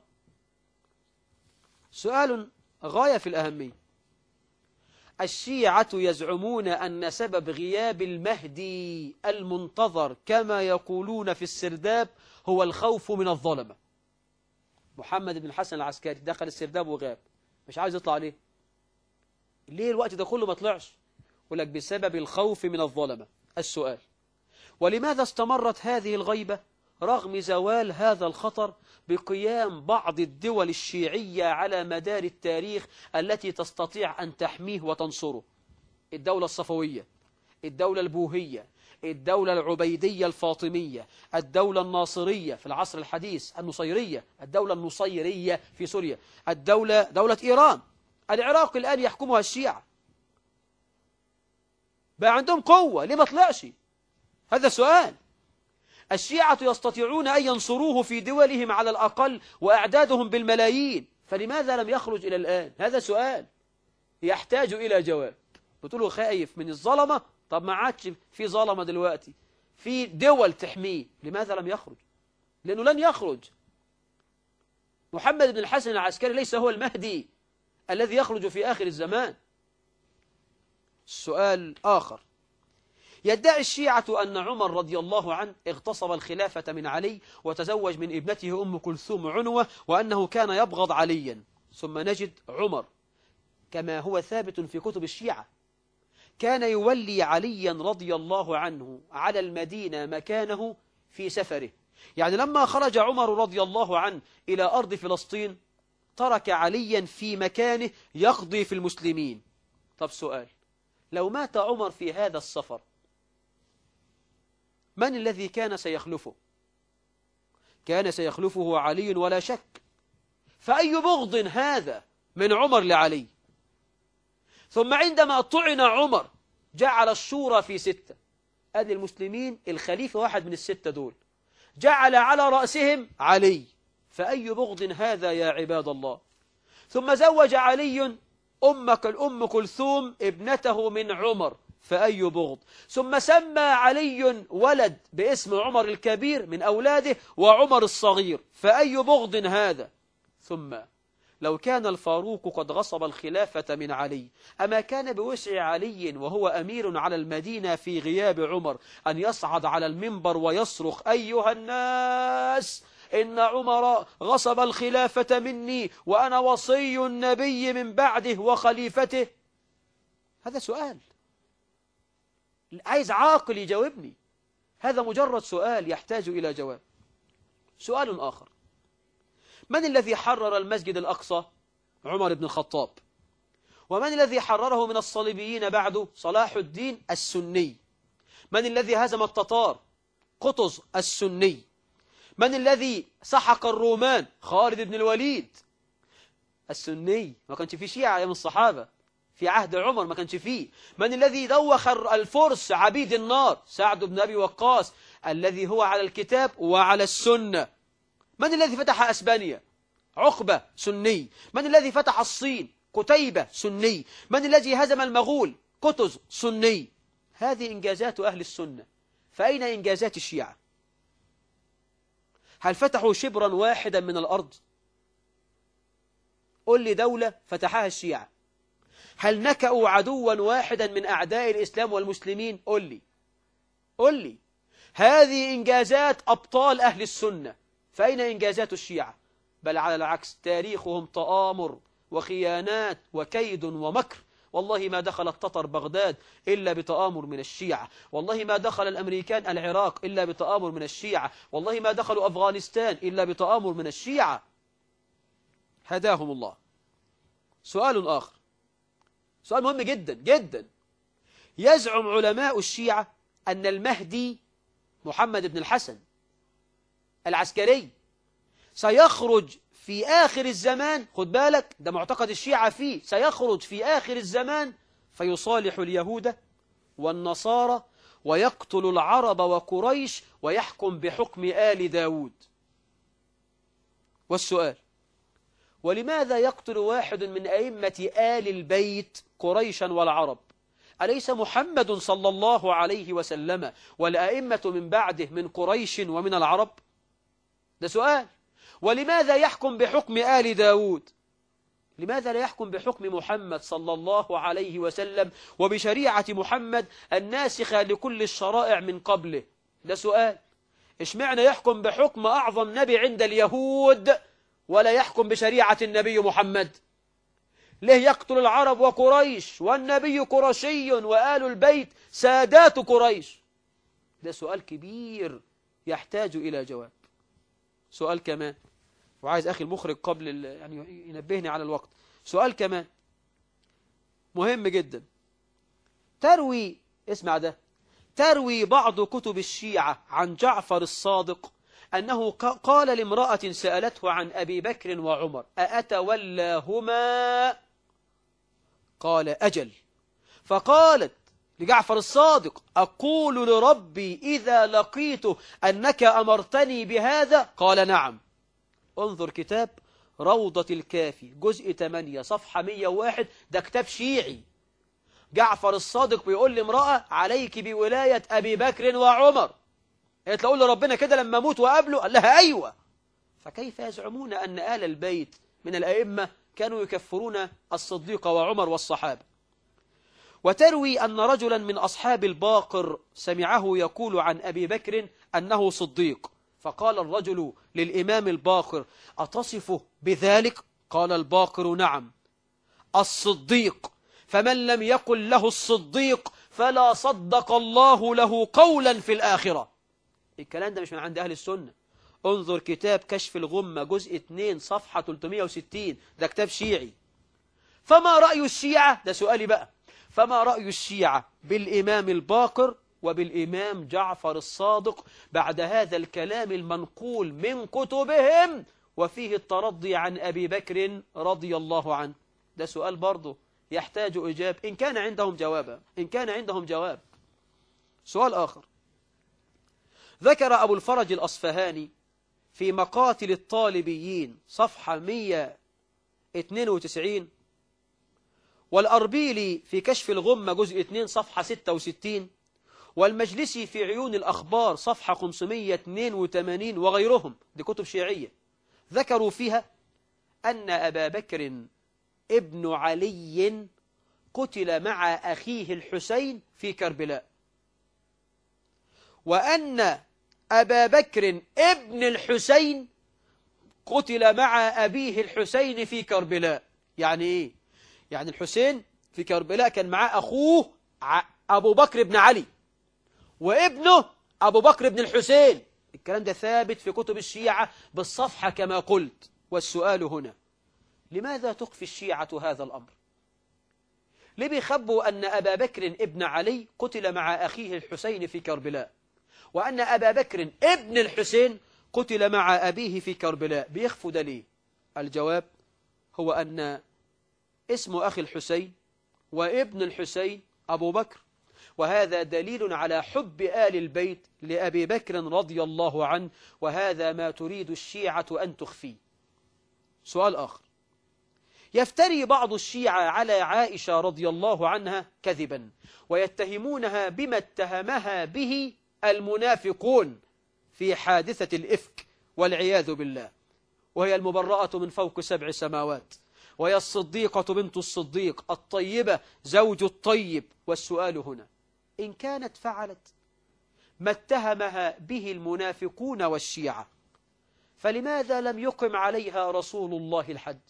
سؤال غاية في الأهمية: الشيعة يزعمون أن سبب غياب المهدي المنتظر كما يقولون في السرداب هو الخوف من الظلمة. محمد بن الحسن العسكري دخل السرداب وغاب، مش عايز يطلع ليه؟ ليه الوقت ده كله ما طلعش؟ يقول لك بسبب الخوف من الظلمة. السؤال: ولماذا استمرت هذه الغيبة رغم زوال هذا الخطر بقيام بعض الدول الشيعية على مدار التاريخ التي تستطيع أن تحميه وتنصره؟ الدولة الصفوية، الدولة البوهية، الدولة العبيدية الفاطمية، الدولة الناصرية في العصر الحديث، النصيرية، الدولة النصيرية في سوريا، دولة إيران، العراق الآن يحكمها الشيعة. بقى عندهم قوة، ليه ما طلعش؟ هذا سؤال. الشيعة يستطيعون أن ينصروه في دولهم على الأقل وأعدادهم بالملايين، فلماذا لم يخرج إلى الآن؟ هذا سؤال يحتاج إلى جواب. بتقولوا خايف من الظلمة؟ طب ما عادش في ظلمة دلوقتي، في دول تحميه، لماذا لم يخرج؟ لأنه لن يخرج. محمد بن الحسن العسكري ليس هو المهدي الذي يخرج في آخر الزمان. السؤال آخر: يدعي الشيعة أن عمر رضي الله عنه اغتصب الخلافة من علي وتزوج من ابنته أم كلثوم عنوة، وأنه كان يبغض عليا. ثم نجد عمر كما هو ثابت في كتب الشيعة كان يولي عليا رضي الله عنه على المدينة مكانه في سفره. يعني لما خرج عمر رضي الله عنه إلى أرض فلسطين ترك عليا في مكانه يقضي في المسلمين. طب سؤال: لو مات عمر في هذا السفر من الذي كان سيخلفه؟ كان سيخلفه علي ولا شك. فأي بغض هذا من عمر لعلي؟ ثم عندما طعن عمر جعل الشورى في 6، أدي المسلمين الخليفة واحد من ال6 دول، جعل على رأسهم علي. فأي بغض هذا يا عباد الله؟ ثم زوج علي أم كلثوم ابنته من عمر، فأي بغض؟ ثم سمى علي ولد باسم عمر الكبير من أولاده وعمر الصغير، فأي بغض هذا؟ ثم لو كان الفاروق قد غصب الخلافة من علي، أما كان بوسع علي وهو أمير على المدينة في غياب عمر أن يصعد على المنبر ويصرخ: أيها الناس، إن عمر غصب الخلافة مني وأنا وصي النبي من بعده وخليفته؟ هذا سؤال عايز عاقل يجاوبني، هذا مجرد سؤال يحتاج إلى جواب. سؤال آخر: من الذي حرر المسجد الأقصى؟ عمر بن الخطاب. ومن الذي حرره من الصليبيين بعده؟ صلاح الدين السني. من الذي هزم التتار؟ قطز السني. من الذي سحق الرومان؟ خالد بن الوليد السني. ما كانش في شيعة أيام الصحابة، في عهد عمر ما كانش فيه. من الذي دوخ الفرس عبيد النار؟ سعد بن أبي وقاص، الذي هو على الكتاب وعلى السنة. من الذي فتح أسبانيا؟ عقبة سني. من الذي فتح الصين؟ قتيبة سني. من الذي هزم المغول؟ قطز سني. هذه إنجازات أهل السنة، فأين إنجازات الشيعة؟ هل فتحوا شبرا واحدا من الأرض؟ قل لي دولة فتحها الشيعة. هل نكأوا عدوا واحدا من أعداء الإسلام والمسلمين؟ قل لي. هذه إنجازات أبطال أهل السنة، فأين إنجازات الشيعة؟ بل على العكس، تاريخهم تآمر وخيانات وكيد ومكر. والله ما دخل التتر بغداد إلا بتآمر من الشيعة، والله ما دخل الأمريكان العراق إلا بتآمر من الشيعة، والله ما دخلوا أفغانستان إلا بتآمر من الشيعة. هداهم الله. سؤال آخر، سؤال مهم جدا جدا. يزعم علماء الشيعة أن المهدي محمد بن الحسن العسكري سيخرج في آخر الزمان، خد بالك ده معتقد الشيعة فيه، سيخرج في آخر الزمان فيصالح اليهود والنصارى ويقتل العرب وقريش ويحكم بحكم آل داود. والسؤال: ولماذا يقتل واحد من أئمة آل البيت قريشا والعرب؟ أليس محمد صلى الله عليه وسلم والأئمة من بعده من قريش ومن العرب؟ ده سؤال. ولماذا يحكم بحكم آل داود؟ لماذا لا يحكم بحكم محمد صلى الله عليه وسلم وبشريعة محمد الناسخة لكل الشرائع من قبله؟ ده سؤال. اشمعنى يحكم بحكم أعظم نبي عند اليهود ولا يحكم بشريعة النبي محمد؟ ليه يقتل العرب وقريش والنبي قرشي وآل البيت سادات قريش؟ ده سؤال كبير يحتاج إلى جواب. سؤال كمان، وعايز أخي المخرج قبل يعني ينبهني على الوقت. سؤال كمان مهم جدا. تروي بعض كتب الشيعة عن جعفر الصادق أنه قال لامرأة سألته عن أبي بكر وعمر: أأتولاهما؟ قال: أجل. فقالت لجعفر الصادق: أقول لربي إذا لقيته أنك أمرتني بهذا؟ قال: نعم. انظر كتاب روضة الكافي جزء 8 صفحة 101، ده كتاب شيعي. جعفر الصادق بيقول لامرأة: عليك بولاية أبي بكر وعمر. قالت له: أقول لربنا كده لما أموت وقابله؟ قال لها: أيوة. فكيف يزعمون أن آل البيت من الأئمة كانوا يكفرون الصديق وعمر والصحابة؟ وتروي أن رجلا من أصحاب الباقر سمعه يقول عن أبي بكر أنه صديق، فقال الرجل للإمام الباقر: أتصفه بذلك؟ قال الباقر: نعم، الصديق، فمن لم يقل له الصديق فلا صدق الله له قولا في الآخرة. الكلام ده مش من عند أهل السنة. انظر كتاب كشف الغمة جزء 2 صفحة 360، ده كتاب شيعي. فما رأي الشيعة؟ ده سؤالي بقى. فما رأي الشيعة بالإمام الباقر وبالإمام جعفر الصادق بعد هذا الكلام المنقول من كتبهم وفيه الترضي عن أبي بكر رضي الله عنه؟ ده سؤال برضه يحتاج إجابة إن كان عندهم جواب. سؤال آخر، ذكر أبو الفرج الأصفهاني في مقاتل الطالبيين صفحة 192، والأربيلي في كشف الغمة جزء 2 صفحة 66، والمجلسي في عيون الأخبار صفحة 582 وغيرهم، دي كتب شيعية، ذكروا فيها أن أبا بكر ابن علي قتل مع أخيه الحسين في كربلاء، وأن أبا بكر ابن الحسين قتل مع أبيه الحسين في كربلاء. يعني إيه؟ يعني الحسين في كربلاء كان معاه أخوه أبو بكر بن علي وابنه أبو بكر بن الحسين. الكلام ده ثابت في كتب الشيعة بالصفحة كما قلت. والسؤال هنا، لماذا تخفي الشيعة هذا الأمر؟ ليه بيخبوا أن أبا بكر ابن علي قتل مع أخيه الحسين في كربلاء، وأن أبا بكر ابن الحسين قتل مع أبيه في كربلاء؟ بيخفوا ده ليه؟ الجواب هو أن اسم أخي الحسين وابن الحسين أبو بكر، وهذا دليل على حب آل البيت لأبي بكر رضي الله عنه، وهذا ما تريد الشيعة أن تخفيه. سؤال آخر، يفتري بعض الشيعة على عائشة رضي الله عنها كذبا، ويتهمونها بما اتهمها به المنافقون في حادثة الإفك والعياذ بالله، وهي المبرأة من فوق 7 سماوات، وهي الصديقة بنت الصديق الطيبة زوج الطيب. والسؤال هنا، إن كانت فعلت ما اتهمها به المنافقون والشيعة، فلماذا لم يقم عليها رسول الله الحد؟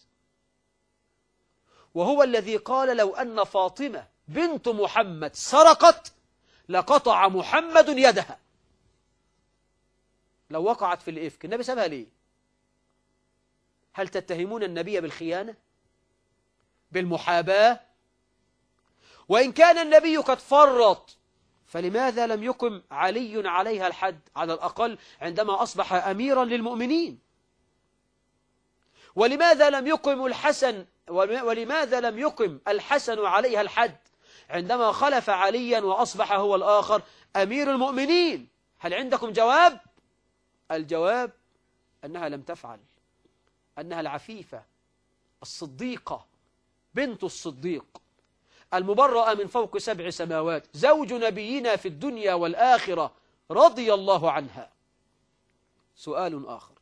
وهو الذي قال لو أن فاطمة بنت محمد سرقت لقطع محمد يدها. لو وقعت في الإفك النبي سابها ليه؟ هل تتهمون النبي بالخيانة؟ بالمحاباة؟ وإن كان النبي قد فرط، فلماذا لم يقم علي عليها الحد على الأقل عندما أصبح أميرا للمؤمنين؟ ولماذا لم يقم الحسن عليها الحد عندما خلف عليا وأصبح هو الآخر أمير المؤمنين؟ هل عندكم جواب؟ الجواب أنها لم تفعل، أنها العفيفة الصديقة بنت الصديق المبرأة من فوق 7 سماوات، زوج نبينا في الدنيا والآخرة رضي الله عنها. سؤال آخر،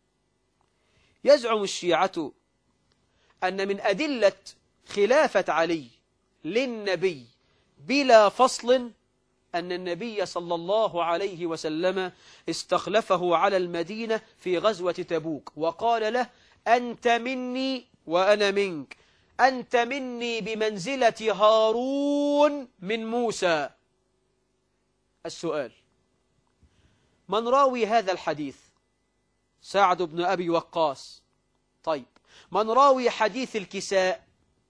يزعم الشيعة أن من أدلة خلافة علي للنبي بلا فصل أن النبي صلى الله عليه وسلم استخلفه على المدينة في غزوة تبوك وقال له: أنت مني وأنا منك، أنت مني بمنزلة هارون من موسى. السؤال، من راوي هذا الحديث؟ سعد بن أبي وقاص. طيب، من راوي حديث الكساء؟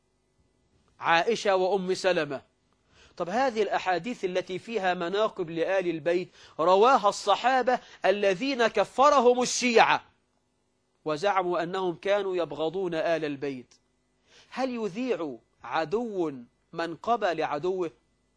عائشة وأم سلمة. طب هذه الأحاديث التي فيها مناقب لآل البيت رواها الصحابة الذين كفرهم الشيعة وزعموا أنهم كانوا يبغضون آل البيت. هل يذيع عدو منقبة لعدوه؟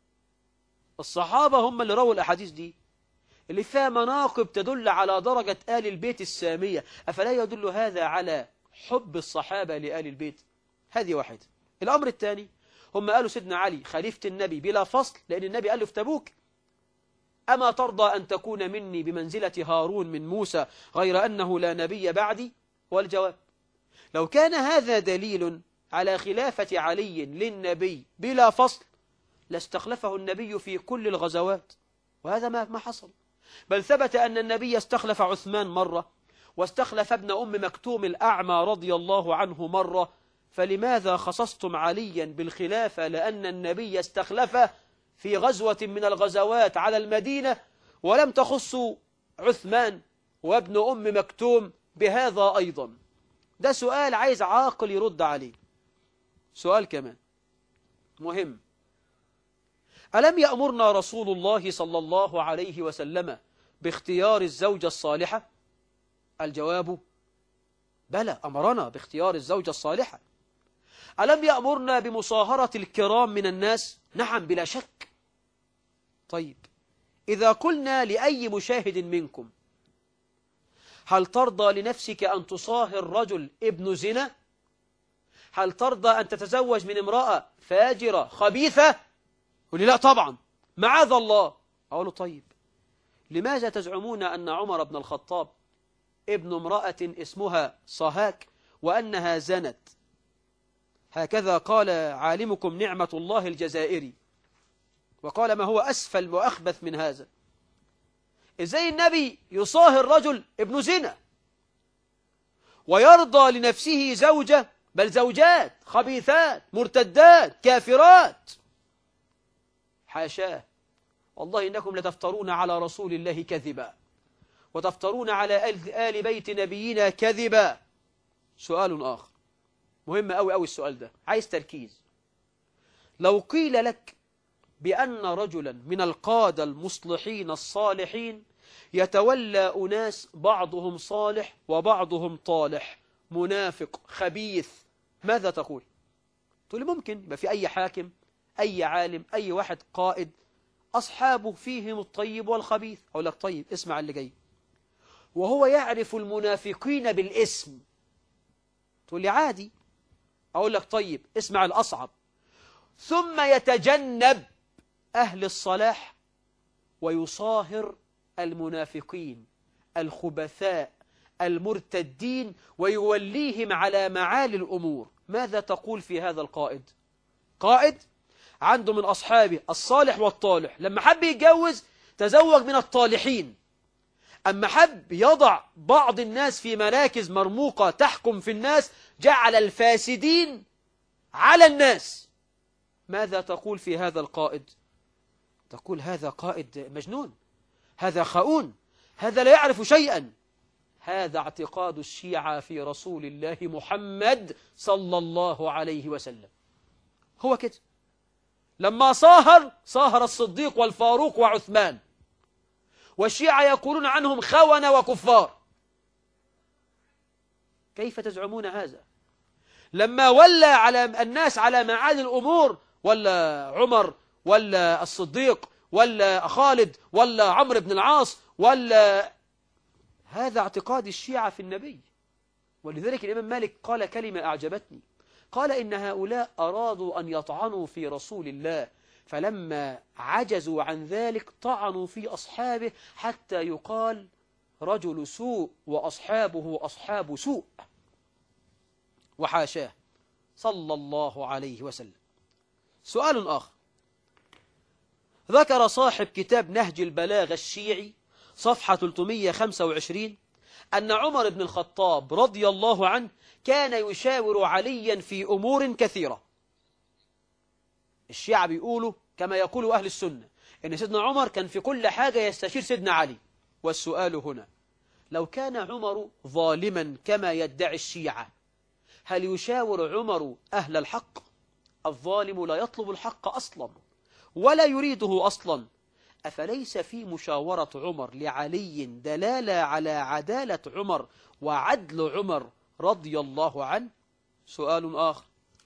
الصحابة هم اللي رووا الأحاديث دي اللي فيها مناقب تدل على درجة آل البيت السامية. أفلا يدل هذا على حب الصحابة لآل البيت؟ هذه واحدة. الأمر الثاني، هم قالوا سيدنا علي خليفة النبي بلا فصل لأن النبي قال له في تبوك: أما ترضى أن تكون مني بمنزلة هارون من موسى غير أنه لا نبي بعدي؟ والجواب: لو كان هذا دليل على خلافة علي للنبي بلا فصل لاستخلفه النبي في كل الغزوات، وهذا ما حصل. بل ثبت أن النبي استخلف عثمان مرة، واستخلف ابن أم مكتوم الأعمى رضي الله عنه مرة. فلماذا خصصتم عليا بالخلافة لأن النبي استخلفه في غزوة من الغزوات على المدينة، ولم تخصوا عثمان وابن أم مكتوم بهذا أيضا؟ ده سؤال عايز عاقل يرد عليه. سؤال كمان مهم، ألم يأمرنا رسول الله صلى الله عليه وسلم باختيار الزوجة الصالحة؟ الجواب بلى، أمرنا باختيار الزوجة الصالحة. ألم يأمرنا بمصاهرة الكرام من الناس؟ نعم بلا شك. طيب، إذا قلنا لأي مشاهد منكم هل ترضى لنفسك أن تصاهر رجل ابن زنا؟ هل ترضى أن تتزوج من امرأة فاجرة خبيثة؟ يقول لي لا طبعا، معاذ الله. أقول له طيب، لماذا تزعمون أن عمر بن الخطاب ابن امرأة اسمها صهاك وأنها زنت؟ هكذا قال عالمكم نعمة الله الجزائري، وقال ما هو أسفل وأخبث من هذا. إزاي النبي يصاهر رجل ابن زنا ويرضى لنفسه زوجة، بل زوجات خبيثات مرتدات كافرات؟ حاشاه، والله إنكم لتفترون على رسول الله كذبا، وتفترون على آل بيت نبينا كذبا. سؤال آخر مهم أوي السؤال ده، عايز تركيز. لو قيل لك بأن رجلا من القادة المصلحين الصالحين يتولى أناس بعضهم صالح وبعضهم طالح، منافق خبيث، ماذا تقول؟ تقول ممكن يبقى في أي حاكم، أي عالم، أي واحد قائد أصحابه فيهم الطيب والخبيث. أقول لك طيب اسمع اللي جاي، وهو يعرف المنافقين بالاسم. تقول لي عادي. أقول لك طيب اسمع الأصعب، ثم يتجنب أهل الصلاح ويصاهر المنافقين الخبثاء المرتدين ويوليهم على معالي الأمور. ماذا تقول في هذا القائد؟ قائد عنده من أصحابه الصالح والطالح، لما حب يتجوز تزوج من الطالحين، أما حب يضع بعض الناس في مراكز مرموقة تحكم في الناس جعل الفاسدين على الناس. ماذا تقول في هذا القائد؟ تقول هذا قائد مجنون، هذا خؤون، هذا لا يعرف شيئا. هذا اعتقاد الشيعة في رسول الله محمد صلى الله عليه وسلم. هو كده، لما صاهر الصديق والفاروق وعثمان، والشيعة يقولون عنهم خونة وكفار. كيف تزعمون هذا؟ لما ولى على الناس على معالي الأمور، ولا عمر ولا الصديق ولا خالد ولا عمرو بن العاص، ولا هذا اعتقاد الشيعة في النبي. ولذلك الإمام مالك قال كلمة أعجبتني، قال إن هؤلاء أرادوا أن يطعنوا في رسول الله، فلما عجزوا عن ذلك طعنوا في أصحابه حتى يقال رجل سوء وأصحابه أصحاب سوء. وحاشاه صلى الله عليه وسلم. سؤال آخر، ذكر صاحب كتاب نهج البلاغة الشيعي صفحة 325 أن عمر بن الخطاب رضي الله عنه كان يشاور عليا في أمور كثيرة. الشيعة بيقولوا كما يقول أهل السنة إن سيدنا عمر كان في كل حاجة يستشير سيدنا علي. والسؤال هنا، لو كان عمر ظالما كما يدعي الشيعة، هل يشاور عمر أهل الحق؟ الظالم لا يطلب الحق أصلا ولا يريده أصلا. أفليس في مشاورة عمر لعلي دلالة على عدالة عمر وعدل عمر رضي الله عنه؟ سؤال آخر،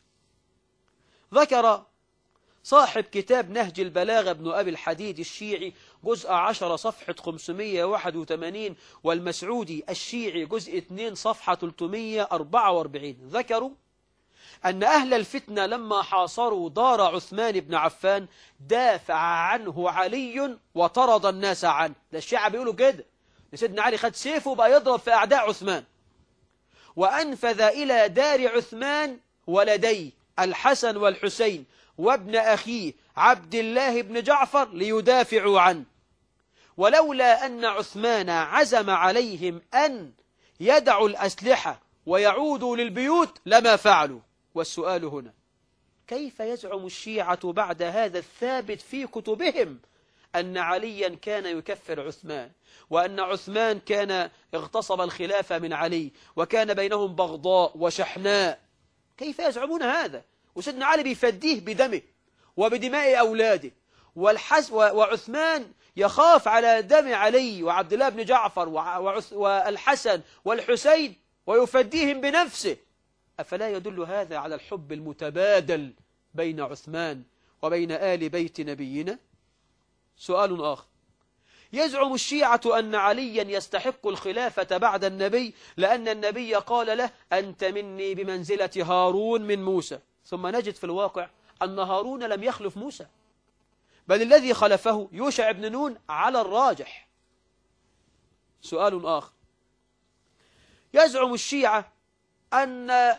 ذكر صاحب كتاب نهج البلاغة ابن أبي الحديد الشيعي جزء 10 صفحة 581، والمسعودي الشيعي جزء 2 صفحة 344، ذكروا أن أهل الفتنة لما حاصروا دار عثمان بن عفان دافع عنه علي وطرد الناس عنه. ده الشيعة بيقولوا كده، سيدنا علي خد سيفه بقى يضرب في أعداء عثمان، وأنفذ إلى دار عثمان ولدي الحسن والحسين وابن أخيه عبد الله بن جعفر ليدافعوا عنه. ولولا أن عثمان عزم عليهم أن يدعوا الأسلحة ويعودوا للبيوت لما فعلوا. والسؤال هنا، كيف يزعم الشيعة بعد هذا الثابت في كتبهم أن عليا كان يكفر عثمان، وأن عثمان كان اغتصب الخلافة من علي، وكان بينهم بغضاء وشحناء؟ كيف يزعمون هذا؟ وسيدنا علي بيفديه بدمه وبدماء أولاده، وعثمان يخاف على دم علي وعبد الله بن جعفر والحسن والحسين ويفديهم بنفسه، أفلا يدل هذا على الحب المتبادل بين عثمان وبين آل بيت نبينا؟ سؤال آخر: يزعم الشيعة أن عليا يستحق الخلافة بعد النبي لأن النبي قال له: أنت مني بمنزلة هارون من موسى. ثم نجد في الواقع أن هارون لم يخلف موسى، بل الذي خلفه يوشع بن نون على الراجح. سؤال آخر: يزعم الشيعة أن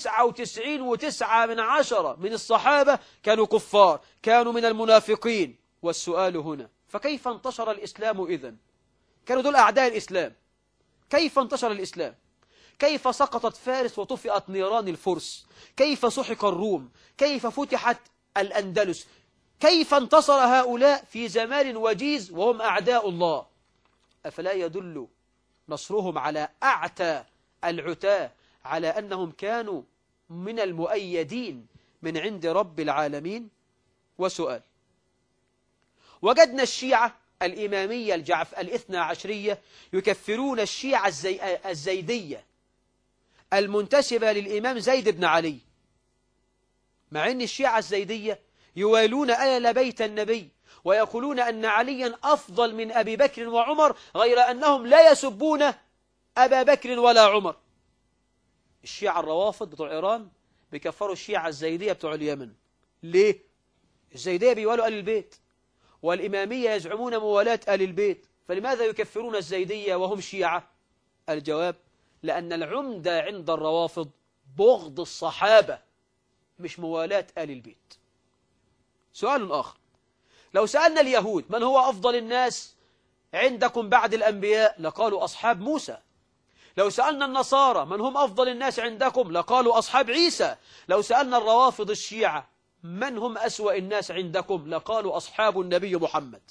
99.9 من الصحابة كانوا كفار، كانوا من المنافقين. والسؤال هنا: فكيف انتشر الإسلام إذن؟ كانوا دول أعداء الإسلام، كيف انتشر الإسلام؟ كيف سقطت فارس وطفئت نيران الفرس؟ كيف سحق الروم؟ كيف فتحت الأندلس؟ كيف انتصر هؤلاء في زمان وجيز وهم أعداء الله؟ أفلا يدل نصرهم على أعتى العتاة على أنهم كانوا من المؤيدين من عند رب العالمين؟ وسؤال: وجدنا الشيعة الإمامية الاثنى عشرية يكفرون الشيعة الزيدية المنتسبة للإمام زيد بن علي، مع أن الشيعة الزيدية يوالون آل بيت النبي ويقولون أن عليا أفضل من أبي بكر وعمر، غير أنهم لا يسبون أبا بكر ولا عمر. الشيعة الروافض بتوع إيران بيكفروا الشيعة الزيدية بتوع اليمن. ليه؟ الزيدية بيوالوا آل البيت، والإمامية يزعمون موالاة آل البيت، فلماذا يكفرون الزيدية وهم شيعة؟ الجواب: لأن العمدة عند الروافض بغض الصحابة مش موالاة آل البيت. سؤال آخر: لو سألنا اليهود من هو أفضل الناس عندكم بعد الأنبياء لقالوا أصحاب موسى. لو سألنا النصارى من هم أفضل الناس عندكم لقالوا أصحاب عيسى. لو سألنا الروافض الشيعة من هم أسوأ الناس عندكم لقالوا أصحاب النبي محمد.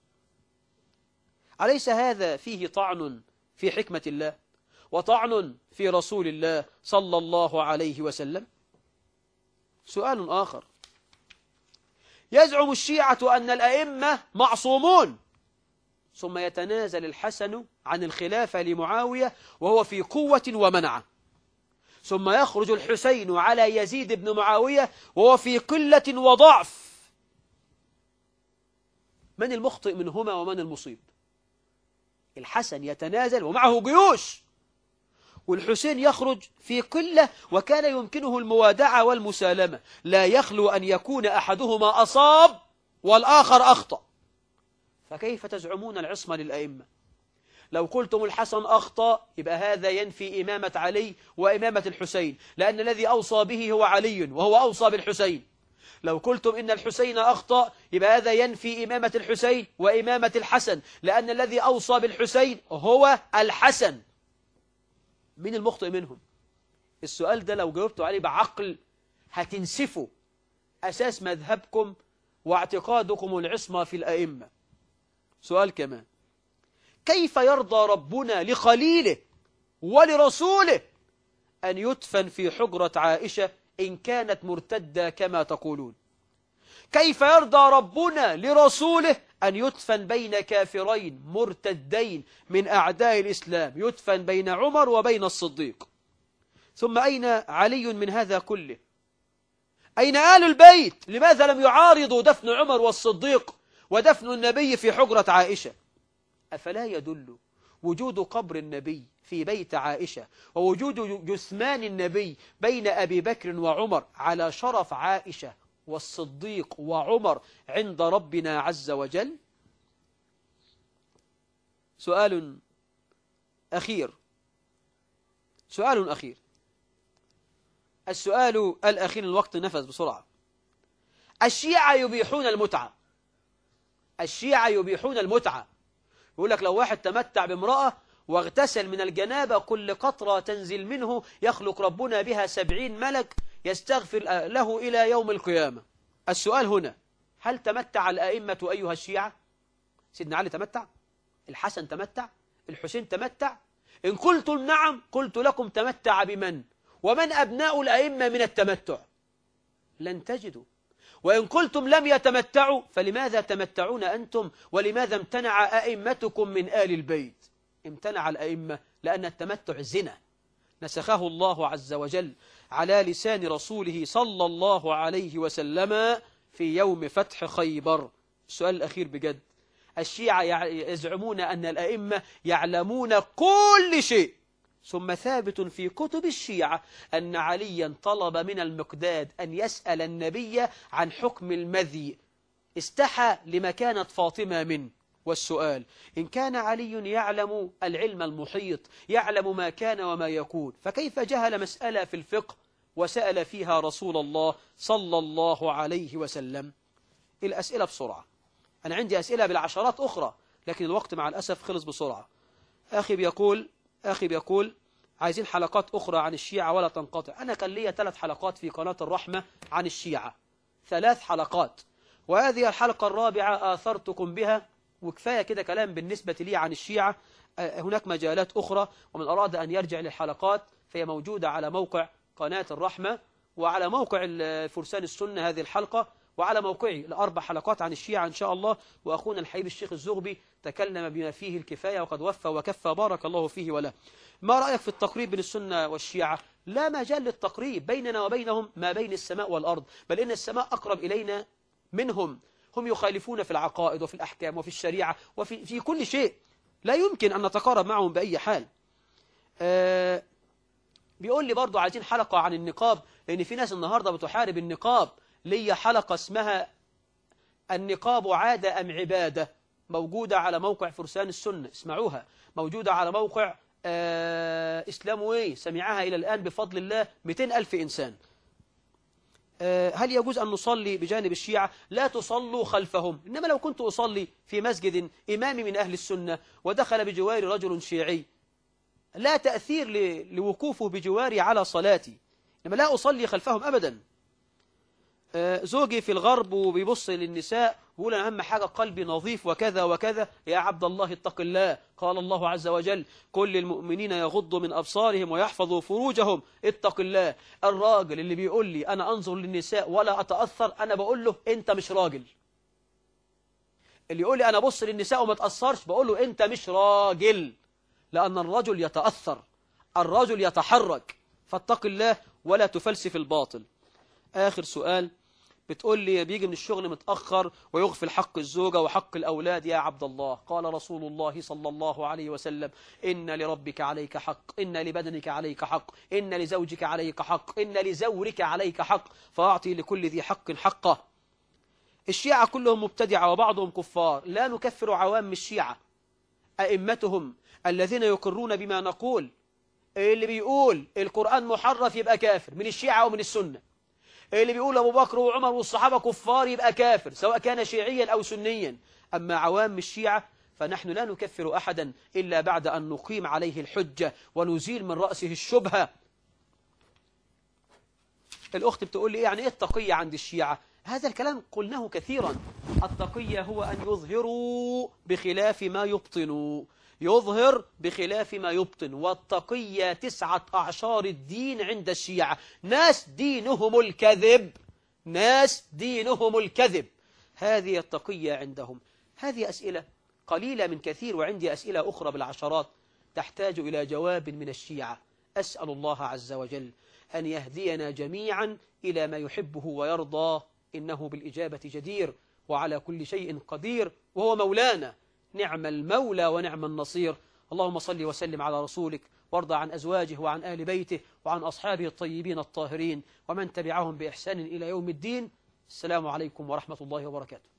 أليس هذا فيه طعن في حكمة الله وطعن في رسول الله صلى الله عليه وسلم؟ سؤال آخر: يزعم الشيعة أن الأئمة معصومون، ثم يتنازل الحسن عن الخلافة لمعاوية وهو في قوة ومنعة، ثم يخرج الحسين على يزيد بن معاوية وهو في قلة وضعف. من المخطئ منهما ومن المصيب؟ الحسن يتنازل ومعه جيوش، والحسين يخرج في قلة وكان يمكنه الموادعة والمسالمة، لا يخلو أن يكون أحدهما أصاب والآخر أخطأ. فكيف تزعمون العصمة للأئمة؟ لو قلتم الحسن أخطأ يبقى هذا ينفي إمامة علي وإمامة الحسين، لأن الذي أوصى به هو علي وهو أوصى بالحسين. لو قلتم إن الحسين أخطأ يبقى هذا ينفي إمامة الحسين وإمامة الحسن، لأن الذي أوصى بالحسين هو الحسن. مين المخطئ منهم؟ السؤال ده لو جاوبتوا عليه بعقل هتنسفوا أساس مذهبكم واعتقادكم العصمة في الأئمة. سؤال كمان: كيف يرضى ربنا لخليله ولرسوله أن يدفن في حجرة عائشة إن كانت مرتدة كما تقولون؟ كيف يرضى ربنا لرسوله أن يدفن بين كافرين مرتدين من أعداء الإسلام، يدفن بين عمر وبين الصديق؟ ثم أين علي من هذا كله؟ أين آل البيت؟ لماذا لم يعارضوا دفن عمر والصديق ودفن النبي في حجرة عائشة؟ أفلا يدل وجود قبر النبي في بيت عائشة ووجود جثمان النبي بين أبي بكر وعمر على شرف عائشة والصديق وعمر عند ربنا عز وجل؟ سؤال أخير. السؤال الأخير، الوقت نفذ بسرعة. الشيعة يبيحون المتعة. يقول لك لو واحد تمتع بامرأة واغتسل من الجنابة كل قطرة تنزل منه يخلق ربنا بها 70 ملك يستغفر له إلى يوم القيامة. السؤال هنا: هل تمتع الأئمة أيها الشيعة؟ سيدنا علي تمتع؟ الحسن تمتع؟ الحسين تمتع؟ إن قلتم نعم قلت لكم تمتع بمن؟ ومن أبناء الأئمة من التمتع؟ لن تجدوا. وإن قلتم لم يتمتعوا فلماذا تمتعون أنتم؟ ولماذا امتنع أئمتكم من آل البيت؟ امتنع الأئمة لأن التمتع زنا نسخه الله عز وجل على لسان رسوله صلى الله عليه وسلم في يوم فتح خيبر. السؤال الأخير بجد، الشيعة يزعمون أن الأئمة يعلمون كل شيء، ثم ثابت في كتب الشيعة أن عليا طلب من المقداد أن يسأل النبي عن حكم المذي، استحى لمكانة فاطمة منه. والسؤال، إن كان علي يعلم العلم المحيط، يعلم ما كان وما يكون، فكيف جهل مسألة في الفقه وسأل فيها رسول الله صلى الله عليه وسلم؟ الأسئلة بسرعة، أنا عندي أسئلة بالعشرات أخرى لكن الوقت مع الأسف خلص بسرعة. أخي بيقول عايزين حلقات أخرى عن الشيعة ولا تنقطع. أنا كان لي 3 حلقات في قناة الرحمة عن الشيعة، 3 حلقات، وهذه الحلقة الرابعة آثرتكم بها، وكفاية كده كلام بالنسبة لي عن الشيعة. هناك مجالات أخرى، ومن أراد أن يرجع للحلقات فهي موجودة على موقع قناة الرحمة وعلى موقع فرسان السنة هذه الحلقة، وعلى موقعي 4 حلقات عن الشيعة إن شاء الله. وأخونا الحبيب الشيخ الزغبي تكلم بما فيه الكفاية وقد وفى وكفى، بارك الله فيه وله. ما رأيك في التقريب بين السنة والشيعة؟ لا مجال للتقريب، بيننا وبينهم ما بين السماء والأرض، بل إن السماء أقرب إلينا منهم. هم يخالفون في العقائد وفي الأحكام وفي الشريعة وفي كل شيء، لا يمكن أن نتقارب معهم بأي حال. بيقول لي برضو عايزين حلقة عن النقاب، لأن في ناس النهاردة بتحارب النقاب. لي حلقة اسمها النقاب عادة أم عبادة، موجودة على موقع فرسان السنة، اسمعوها، موجودة على موقع إسلام سمعها إلى الآن بفضل الله 200,000 إنسان. هل يجوز أن نصلي بجانب الشيعة؟ لا تصلوا خلفهم، إنما لو كنت أصلي في مسجد إمامي من أهل السنة ودخل بجواري رجل شيعي لا تأثير لوقوفه بجواري على صلاتي، إنما لا أصلي خلفهم أبدا. زوجي في الغرب وبيبص للنساء ويقول أنا أهم حاجة قلبي نظيف وكذا وكذا. يا عبد الله اتق الله، قال الله عز وجل كل المؤمنين يغضوا من أبصارهم ويحفظوا فروجهم، اتق الله. الراجل اللي بيقول لي أنا أنظر للنساء ولا أتأثر، أنا بقول له أنت مش راجل. اللي يقول لي أنا بص للنساء وما تأثرش، بقول له أنت مش راجل، لأن الرجل يتأثر، الرجل يتحرك، فاتق الله ولا تفلسف الباطل. آخر سؤال، بتقول لي بيجي من الشغل متأخر ويغفل حق الزوجة وحق الأولاد. يا عبد الله، قال رسول الله صلى الله عليه وسلم إن لربك عليك حق، إن لبدنك عليك حق، إن لزوجك عليك حق، إن لزورك عليك حق، فأعطي لكل ذي حق حقه. الشيعة كلهم مبتدعة وبعضهم كفار، لا نكفر عوام الشيعة، أئمتهم الذين يقرون بما نقول. اللي بيقول القرآن محرف يبقى كافر من الشيعة ومن السنة، اللي بيقول أبو بكر وعمر والصحابة كفار يبقى كافر سواء كان شيعيا أو سنيا. أما عوام الشيعة فنحن لا نكفر أحدا إلا بعد أن نقيم عليه الحجة ونزيل من رأسه الشبهة. الأخت بتقول لي يعني إيه التقية عند الشيعة؟ هذا الكلام قلناه كثيرا. التقية هو أن يظهروا بخلاف ما يبطنوا، يظهر بخلاف ما يبطن. والتقية 9 أعشار الدين عند الشيعة، ناس دينهم الكذب، ناس دينهم الكذب، هذه التقية عندهم. هذه أسئلة قليلة من كثير، وعندي أسئلة أخرى بالعشرات تحتاج إلى جواب من الشيعة. أسأل الله عز وجل أن يهدينا جميعا إلى ما يحبه ويرضى، إنه بالإجابة جدير وعلى كل شيء قدير، وهو مولانا، نعم المولى ونعم النصير. اللهم صل وسلم على رسولك، وارضى عن أزواجه وعن آل بيته وعن أصحابه الطيبين الطاهرين ومن تبعهم بإحسان إلى يوم الدين. السلام عليكم ورحمة الله وبركاته.